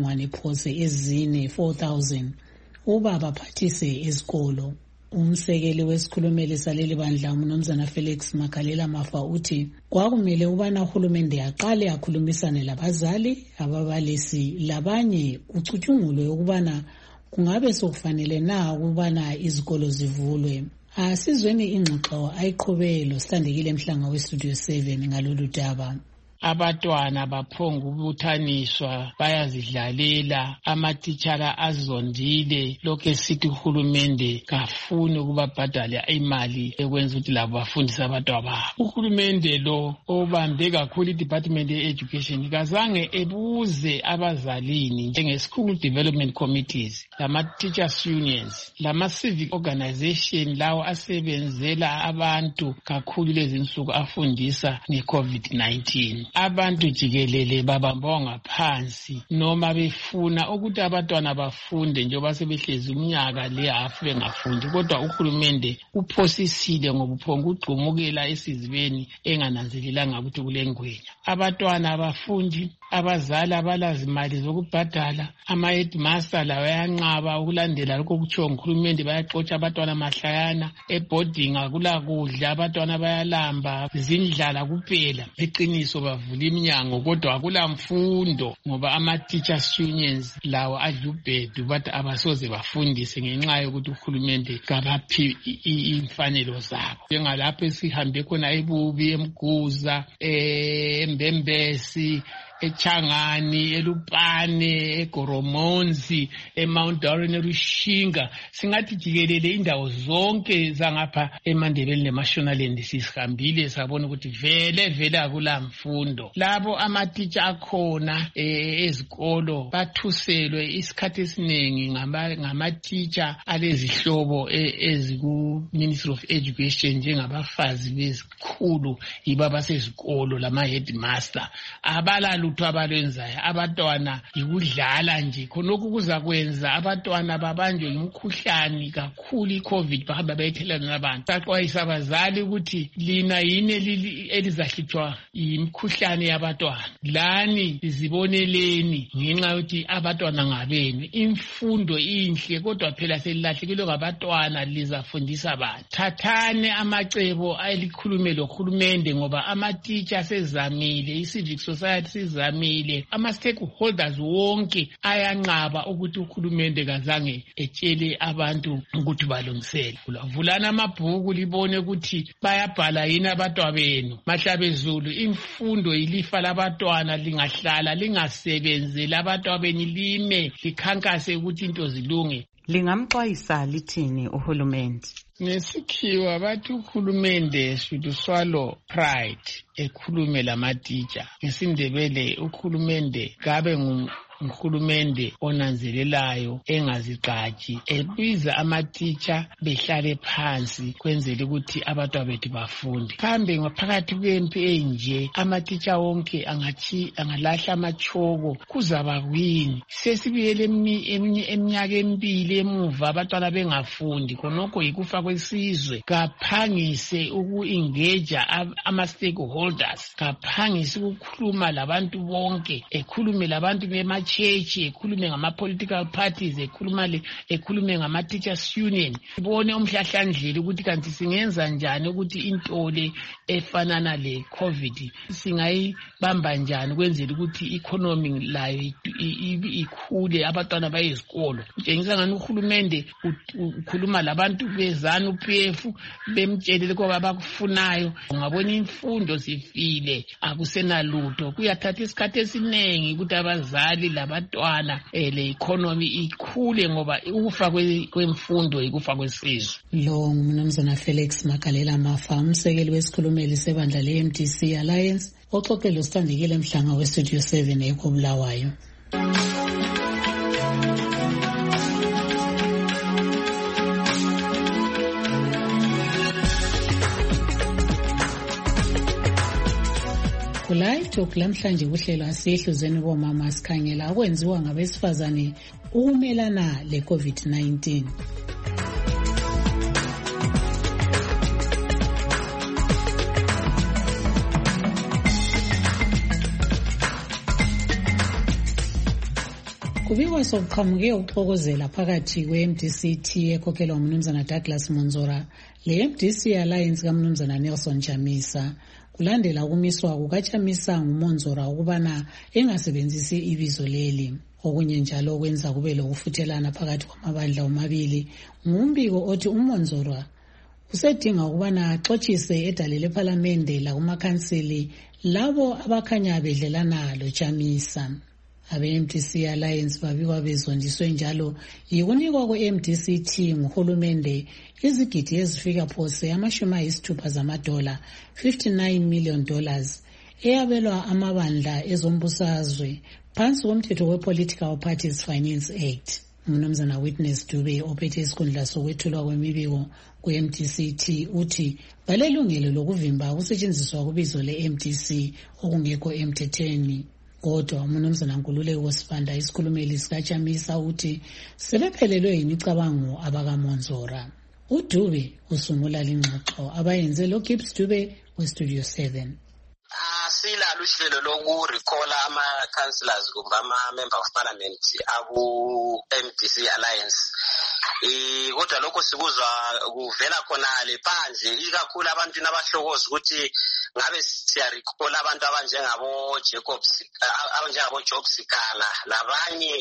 4,000 uba baphathise ezikolo. Umsekeli wesikhulumeli saleli bandla umnumzana Felix Magalela Mafa uthi kwakumele ubana uhulumende aqale akhulumisane labazali, ababalisi labanye kucutshungulwe ukubana kungabe sokufanele na ukubana izikolo zivulwe. Asizweni ingxoxo ayiqhubelo Sithandekile Mhlanga weStudio 7 ngalolu daba. Abantwana baphonga ukubuthaniswa bayazidlalela, amatitshala azondile, lokhu esithi uhulumende kafuni ukubabhadala imali ekwenza ukuthi labo bafundise abantwana babo. Uhulumende lo obambe kakhulu iDepartment ye-Education kazange ebuze abazalini njenge-School Development Committees, lama-Teachers Unions, lama-Civic Organization lawo asebenzela abantu kakhulu lezi nsuku afundisa nge-COVID-19. Abantu jikelele babamba ngaphansi noma befuna ukuthi abantwana bafunde njengoba sebehlezi umnyaka le hafu bengafundi, kodwa uhulumende uphosisile ngobuphongo ugcumukela esizibeni engananzelelanga ukuthi kulengwenya. Abantwana abafundi, abazali abalazimali zokubhadala, ama-headmaster lawo ayanqaba ukulandela lokho okutshiwo nguhulumende, bayaxotsha abantwana mahlayana eboarding, akula kudla, abantwana bayalamba, zindlala kuphela. Iqiniso bavula iminyango kodwa akula mfundo ngoba ama-teachers unions lawo adla ubhedu bathi abasoze bafundise ngenxa yokuthi uhulumende kabaphi imfanelo zabo. Njengalapho esihambe khona eBubi, eMguza, eMbembesi, eChangani, eLupane, eGoromonzi, eMount Doran, eRushinga, singathi jikelele indawo zonke zangapha eMandebele neMashonaland sisihambile sabona ukuthi vele akula mfundo. Labo amatitsha akhona ezikolo bathuselwe isikhathi esiningi ngamatitsha alezihlobo eziku Ministry of Education njengabafazi bezikhulu yiba basezikolo lama headmaster. Abala lutho abalwenzayo, abantwana yikudlala nje. Khonokho kuzakwenza abantwana babanjwe umkhuhlane kakhulu iCovid bahamba bayithelana nabantu. Baxwayisa abazali ukuthi lina yini elizahlutshwa imkhuhlane yabantwana. Lani ziboneleni ngenxa yokuthi abantwana ngabenu. Imfundo inhle kodwa phela selilahlekile ngabantwana lizafundisa abantu. Thathane amacebo alikhulume lokhulumende ngoba amatitsha sezamile, i-civic society sizamile, ama-stakeholders wonke ayanqaba ukuthi ukhulumende kazange etshele abantu ukuthi balungisele. Vulana amabhuku libone ukuthi bayabhala yini abantwana benu. Mahlabezulu, imfundo ilifa labantwana, lingahlala lingasebenzeli abantwana benu, lime likhankase ukuthi into zilunge. Lingamxwayisa lithini uhulumende? Ngesikhiwa bathi uhulumende should swallow pride ekhulume lamatitsha. NgesiNdebele uhulumende kabe nguhulumende onanzelelayo engazigqaji, ebiza amatitsha behlale phansi kwenzela ukuthi abantwana bethu bafunde. Kambe ngaphakathi kwempi enje amatitsha wonke angalahla amachoko, kuzaba kwini? Sesibuyele eminyaka emibili emuva abantwana bengafundi, khonokho yikufa kwesizwe. Kaphangise uku-engage ama-stakeholders, kaphangise ukukhuluma labantu bonke, ekhulume labantu church, ekhulume ngama-political parties, ekhulume ngama-teachers union. Ibone umhlahlandlela ukuthi kanti singenza njani ukuthi intole efanana le-COVID singayibamba njani ukwenzela ukuthi i-economy layo ikhule, abantwana baye ezikolo. Utshengisa ngani uhulumende ukhuluma labantu bezana uPF bemtshelele kuba abakufunayo. Ungabona imfundo sifile akusenalutho. Kuyathatha isikhathi esiningi ukuthi abazali labantwana le-economy ikhule ngoba ukufa kwemfundo ikufa kwesizwe. Lo ngumnumzana Felix Magalela Mafa, umsekeli wesikhulumeli sebandla le-MDC Alliance, oxoxele uSithandekile Mhlanga weStudio 7 eKobulawayo. Live Talk lamhlanje kuhlelo asihluzeni bomama sikhangela akwenziwa ngabesifazane ukumelana le-COVID-19. Kubikwa sokuqhamuke ukuxokozela phakathi kwe-MDC-T ekhokhelwa ngumnumzana Douglas Monzora le-MDC Alliance kaMnumzana Nelson Chamisa. Kulandela ukumiswa kukaChamisa nguMonzora ukubana engasebenzisi ibizo leli. Okunye njalo okwenza kube lokufuthelana phakathi kwamabandla omabili ngumbiko othi uMonzora usedinga ukubana axoxise edale lePhalamende lakumakhansili labo abakhanya bedlelana loChamisa. Abe-MDC Alliance babikwa bezondiswe njalo yikunikwa kwe-MDC-T nguhulumende izigidi ezifika phose $60 zamadola, $59 million, eyabelwa amabandla ezombusazwe phansi komthetho we-Political Parties Finance Act. Umnumzana Witness Dube ophethe isikhundla sokwethulwa kwemibiko kwe-MDC-T uthi balelungelo lokuvimba ukusetshenziswa kubizo le-MDC okungekho emthethweni. Kodwa umnumzana Nkululeko Sibanda isikhulumeli sikaChamisa uthi sebephelelwe yimicabango abakaMonzora. uDube usungula lingxoxo abayenze loGibbs Dube weStudio 7. Silalo uhlelo lokurecalla ama-councillors kumbe ama-member of parliament aku-MDC Alliance. Kodwa lokho sikuzwa kuvela khonale phandle ikakhulu abantu nabahlokoza ukuthi ngabe siyarecalla abantu abanjengabo Job Sikana labanye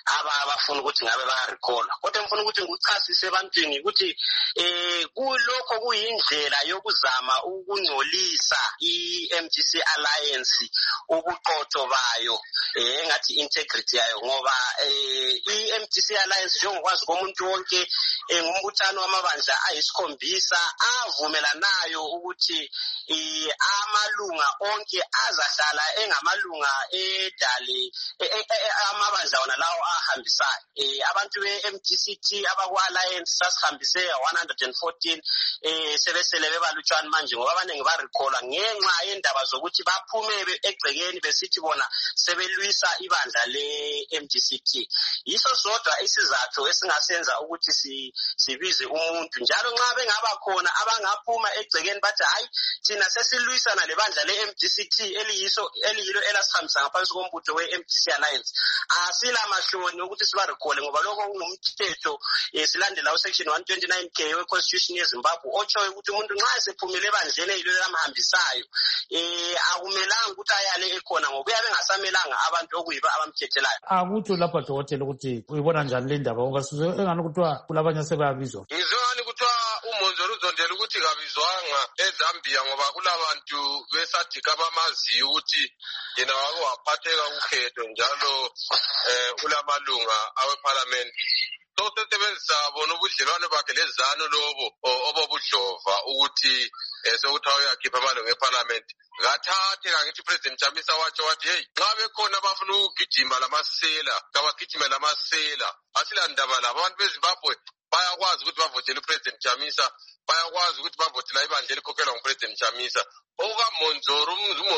abafuna ukuthi ngabe bayarecall. Kodwa ngifuna ukuthi ngikuchasise ebantwini ukuthi kulokho kuyindlela yokuzama ukungcolisa i-MDC Alliance ubuqotho bayo engathi integrity yayo ngoba i-MDC Alliance njengokwazi komuntu wonke ngumbuthano wamabandla ayisikhombisa avumelanayo ukuthi amalunga onke azahlala engamalunga edali amabandla wona lawo ahambisayo. Abantu be-MDCT abakwa-Alliance sasihambise 114 sebesele bebalutshwana manje ngoba abaningi barecalla ngenxa yendaba zokuthi baphume egcekeni besithi bona sebelwisa ibandla le-MDCT. Yiso sodwa isizathu esingasenza ukuthi sibize umuntu njalo nxa bengaba khona abangaphuma egcekeni bathi hayi thina sesilwisana lebandla le-MDCT eliyilo elasihambisa ngaphansi kombutho we-MDC Alliance. Asila mahloni ukuthi sibarecall ngoba lokho kungumthetho silandela usection 129K we-Constitution yeZimbabwe otshoyo ukuthi umuntu nxa esephumile ebandleni eyilo lamhambisayo akumelanga ukuthi ayale ekhona ngoba uyabe engasamelanga abantu okuyibo abamkhethelayo. Akutsho lapha dokotela ukuthi uyibona njani le ndaba ongasuze engani kuthiwa kulabanye sebeyabizwa? Ngizwani kuthiwa uMonzolo uzondela ukuthi kabizwanga eZambia ngoba kulabantu besadika abamaziyo ukuthi yena wake waphatheka ukhetho njalo ulamalunga aweParliament. So sesebenzisa bona ubudlelwane bakhe lezanu lobo obobudlova ukuthi sekuthiwa uyakhipha amalunga eParliament. Ngathathe kangithi uPresident Chamisa wathi hey nxa bekhona abafuna ukugijima lamasela kabagijime lamasela asilandaba labo abantu beZimbabwe bayakwazi ukuthi bavotele uPresident Chamisa bayakwazi ukuthi bavotela ibandla elikhokhelwa nguPresident Chamisa. OkaMonzoro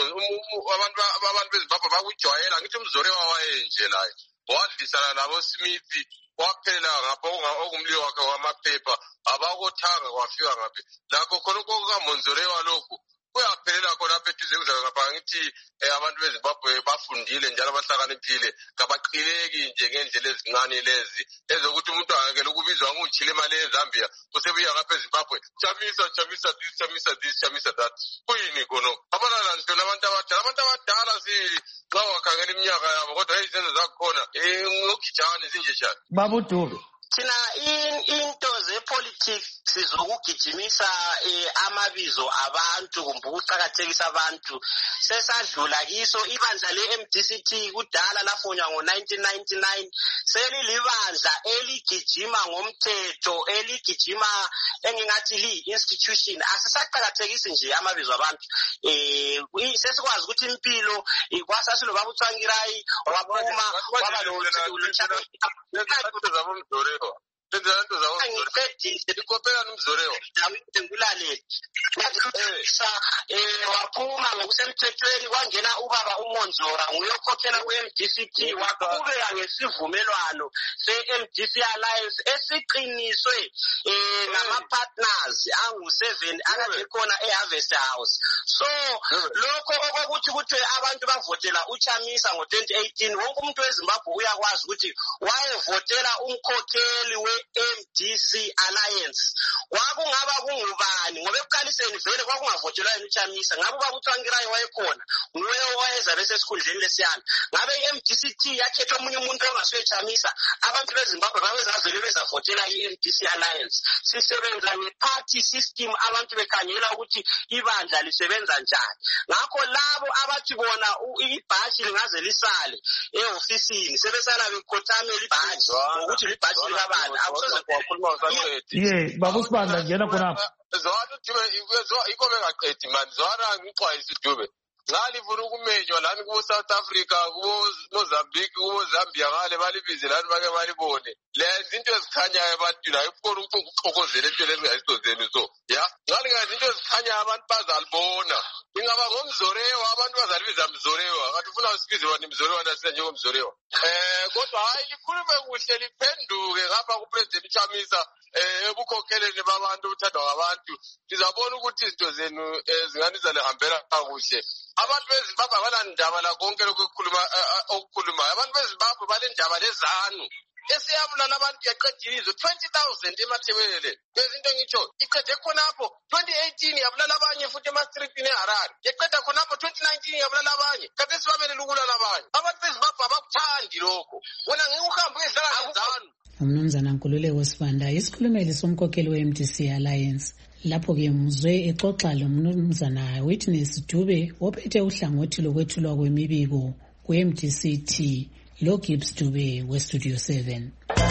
abantu beZimbabwe bakujwayela ngithi umzore wawayenje laye wadlisana labo Smith waphela ngapho okumlilo wakhe wamaphepha abakothanga kwafika ngaphi lakho khonokho kukaMonzore walokhu kuyaphelela khona apha eduze kuzayo ngapha ngithi abantu beZimbabwe bafundile njalo bahlakaniphile kabaqileki nje ngendlela ezincane lezi ezokuthi umuntu angekele ukubizwa ngutshile imali eZambia usebuya ngapha eZimbabwe Chamisa that kuyini khona abalala nto nabantu abadala xa wakhangela iminyaka yabo kodwa izenzo zakhona ngokujana zinje njani Babudube thina into zepolitics sizokugijimisa amabizo abantu kumbe ukuqhakathekisa abantu sesadlula kiso. Ibandla le-MDCT kudala lafonywa ngo-1999 selilibandla eligijima ngomthetho eligijima engingathi li-institution. Asisaqhakathekisi nje amabizo abantu sesikwazi ukuthi impilo kwasasiloba uTswangirayi waphuma waba waphuma ngokusemthethweni kwangena ubaba uMonzora nguyokhokhela ku-MDCT waqhubeka ngesivumelwano se-MDC Alliance esiqiniswe ngama-partners angu-7 akade khona eHarvest House. So lokho okokuthi kuthiwe abantu bavotela uChamisa ngo-2018 wonke umuntu weZimbabwe uyakwazi ukuthi wayevotela umkhokheli we-MDC Alliance. Kwakungaba kungubani ngoba ekuqaliseni vele kwakungavotelwa yena uChamisa ngabe ubaba uTswangirayi wayekhona nguye owayeza bese esikhundleni lesiyana. Ngabe i-MDCT yakhetha omunye umuntu ongasuye Chamisa abantu beZimbabwe babezavele bezavotela i-MDC Alliance. Sisebenza nge-party system abantu bekhangela ukuthi ibandla lisebenza njani. Ngakho labo abathi bona ibhashi lingaze lisale ehofisini sebesala bekhothamela ibhashi ukuthi libhashi likabani akusoze kwakhuluma ye babusibanda ngena khonapha Zwani uDube iko bengaqedi manje Zwani ngixwayisa uDube nxa lifuna ukumenywa lani kubo-South Africa kubo-Mozambique kubo-Zambia ngale balibize lani bake balibone lenza into ezikhanyayo ebantwini ayifuna ukuxokozela into lezingayisizo zenu so ya ngalingenza into ezikhanyayo abantu bazalibona ingaba ngomzorewa abantu bazalibiza mzorewa kanti ufuna usibize wani mzorewa nasina njengomzorewa kodwa hayi likhulume kuhle liphenduke ngapha kuPresident Chamisa ebukhokheleni babantu uthandwa ngabantu sizabona ukuthi izinto zenu zingani zalihambela kakuhle. Abantu beZimbabwe abalandaba la konke okukhulumayo abantu beZimbabwe balendaba lezanu esiyabulala abantu yaqedile izwe 20,000 emathebelele bezinto ngitsho iqede khonapho 2018 yabulala abanye futhi emastripini eHarare yaqeda khonapho 2019 yabulala abanye kade sibabelela ukulala abanye abantu beZimbabwe abakuthandi lokho wena ngeke uhambe uyedlala ngezanu. Umnumzana Nkululeko Sibanda isikhulumeli somkhokheli we-MDC Alliance lapho-ke muzwe exoxa lo mnumzana Witness Dube ophethe uhlangothi lokwethulwa kwemibiko kwe-MDCT lo Gibbs Dube we-Studio 7.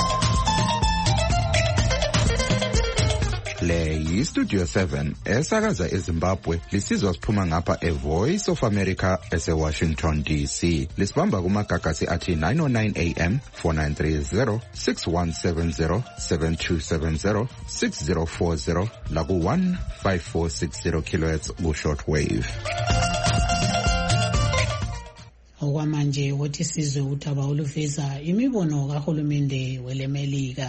Le yi-Studio 7 esakaza eZimbabwe lisizwa siphuma ngapha eVoice of America ese-Washington DC. Lisibamba kumagagasi athi 909 AM 4930 6170 7270 6040 laku-15460 kHz ku-shortwave. Okwamanje wothi sizwe udaba oluveza imibono kahulumende welemelika.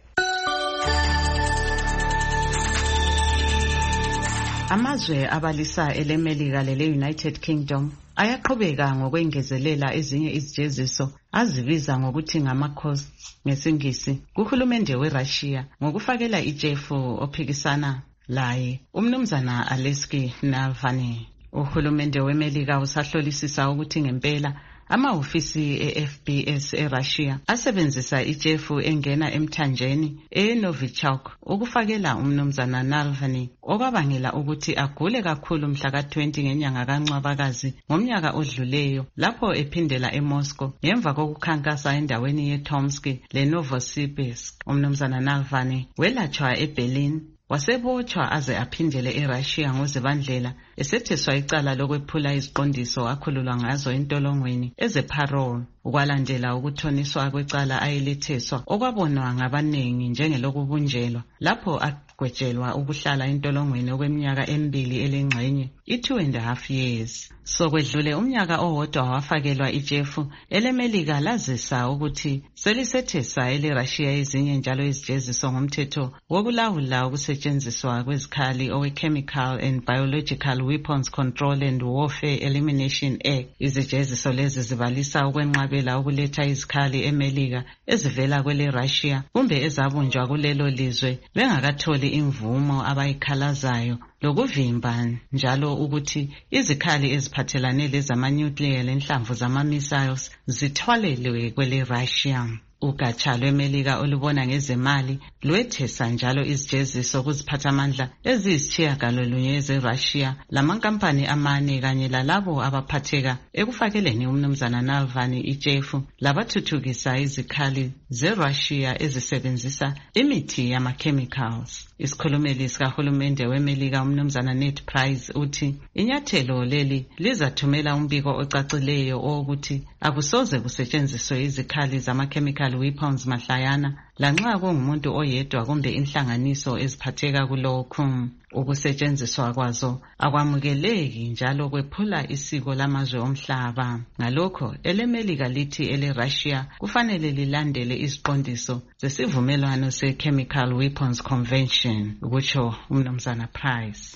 Amazwe abalisa elemelika lele-United Kingdom ayaqhubeka ngokwengezelela ezinye izijeziso azibiza ngokuthi ngama-costs ngesingisi kuhulumende weRussia ngokufakela ijefu ophikisana laye umnumzana Alexei Navalny. Uhulumende weMelika usahlolisisa ukuthi ngempela amahofisi e-FBS eRussia asebenzisa ijefu engena emthanjeni eNovichok ukufakela umnumzana Navalny okwabangela ukuthi agule kakhulu mhla ka-20 ngenyanga kaNcwabakazi ngomnyaka odluleyo lapho ephindela eMoscow ngemva kokukhankasa endaweni yeTomsk leNovosibirsk. Umnumzana Navalny welatshwa eBerlin wasebotshwa aze aphindele eRussia ngozibandlela esetheswa icala lokwephula iziqondiso akhululwa ngazo entolongweni ezeparole ukwalandela ukuthoniswa kwecala ayeletheswa okwabonwa ngabaningi njengelokubunjelwa lapho agwejelwa ukuhlala entolongweni okweminyaka emibili elengxenye 2.5 years. Sokwedlule umnyaka owodwa wafakelwa ijefu elemelika lazisa ukuthi selisethesa eleRussia ezinye njalo izijeziso ngomthetho wokulawula ukusetshenziswa kwezikhali owe-Chemical and Biological Weapons Control and Warfare Elimination Act. Izijeziso lezi zibalisa ukwenqabela ukuletha izikhali emelika ezivela kweleRussia kumbe ezabunjwa kulelo lizwe bengakatholi imvumo abayikhalazayo lokuvimba njalo ukuthi izikhali eziphathelane lezama-nuclear lenhlamvu zama-missiles zithwalelwe kweleRussia. Ugatsha lwemelika olubona ngezemali lwethesa njalo izijeziso kuziphathamandla eziyisitshiyagalolunye ezeRussia lamankampani amane kanye lalabo abaphatheka ekufakeleni umnumzana Navalny ijefu labathuthukisa izikhali zeRussia ezisebenzisa imithi yama-chemicals. Isikhulumeli sikahulumende wemelika umnumzana Ned Price uthi inyathelo leli lizathumela umbiko ocacileyo owokuthi akusoze kusetshenziswe izikhali zama-chemical weapons mahlayana lanxa kungumuntu oyedwa kumbe inhlanganiso eziphatheka kulokhu. Ukusetshenziswa kwazo akwamukeleki njalo kwephula isiko lamazwe omhlaba. Ngalokho elemelika lithi eleRussia kufanele lilandele iziqondiso zesivumelwano se-Chemical Weapons Convention, kutsho umnumzana Price.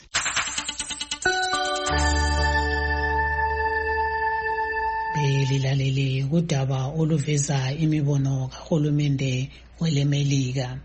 Belilalele kudaba oluveza imibono kahulumende welemelika.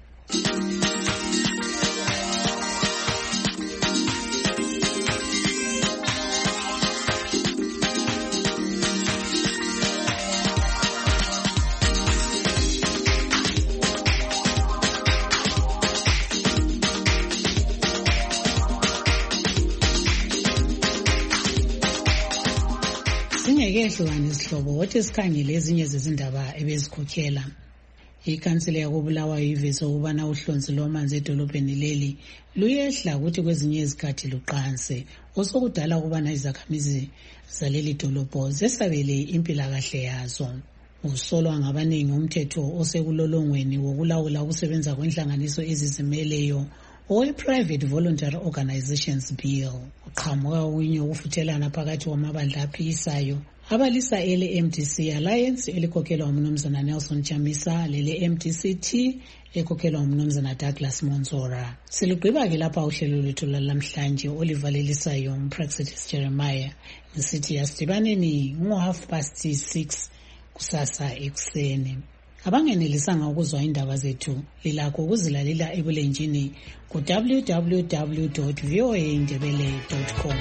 Singekehlukane isihlobo wothi sikhangele ezinye zezindaba ebezikhokhela. Ikhansela yakobulawayo iveze ukubana uhlonzi lwamanzi edolobheni leli luyehla ukuthi kwezinye izikhathi luqanse osokudala ukubana izakhamizi zaleli dolobho zesabele impilakahle yazo. Usolwa ngabaningi umthetho osekulolongweni wokulawula ukusebenza kwenhlanganiso ezizimeleyo owe-Private Voluntary Organizations Bill. Uqhamuka okunye ukufuthelana phakathi kwamabandla aphikisayo abalisa ele-MDC Alliance elikhokhelwa umnumzana Nelson Chamisa lele-MDCT ekhokhelwa umnumzana Douglas Monzora. Silugqiba-ke lapha uhlelo lwethu lamhlanje olivalelisayo umpraxetis Jeremiah ngisithi yasidibaneni ngo-6:30 kusasa ekuseni. abangenelisanga ukuzwa indaba zethu lilakho ukuzilalela ebulenjini ku-www.voaindebele.com.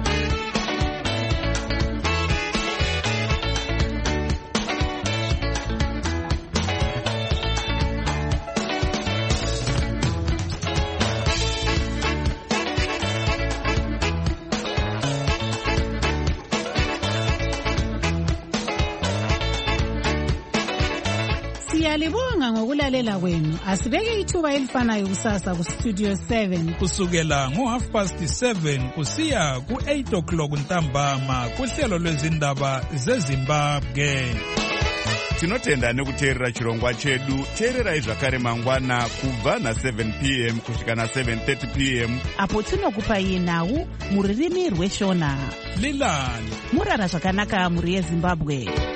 Siyalibonga ngokulalela kwenu. Asibeke ithuba elifanayo kusasa ku Studio 7 kusukela ngo7:30 kusiya ku8 ntambama kuhlelo lwezindaba zeZimbabwe. Tinotenda nekuteerera chirongwa chedu. Teererai zvakare mangwana kubva na7 p.m. kusvika na7:30 p.m. apo tinokupai nhau muririmi rweshona. Lilani murara zvakanaka muri yeZimbabwe.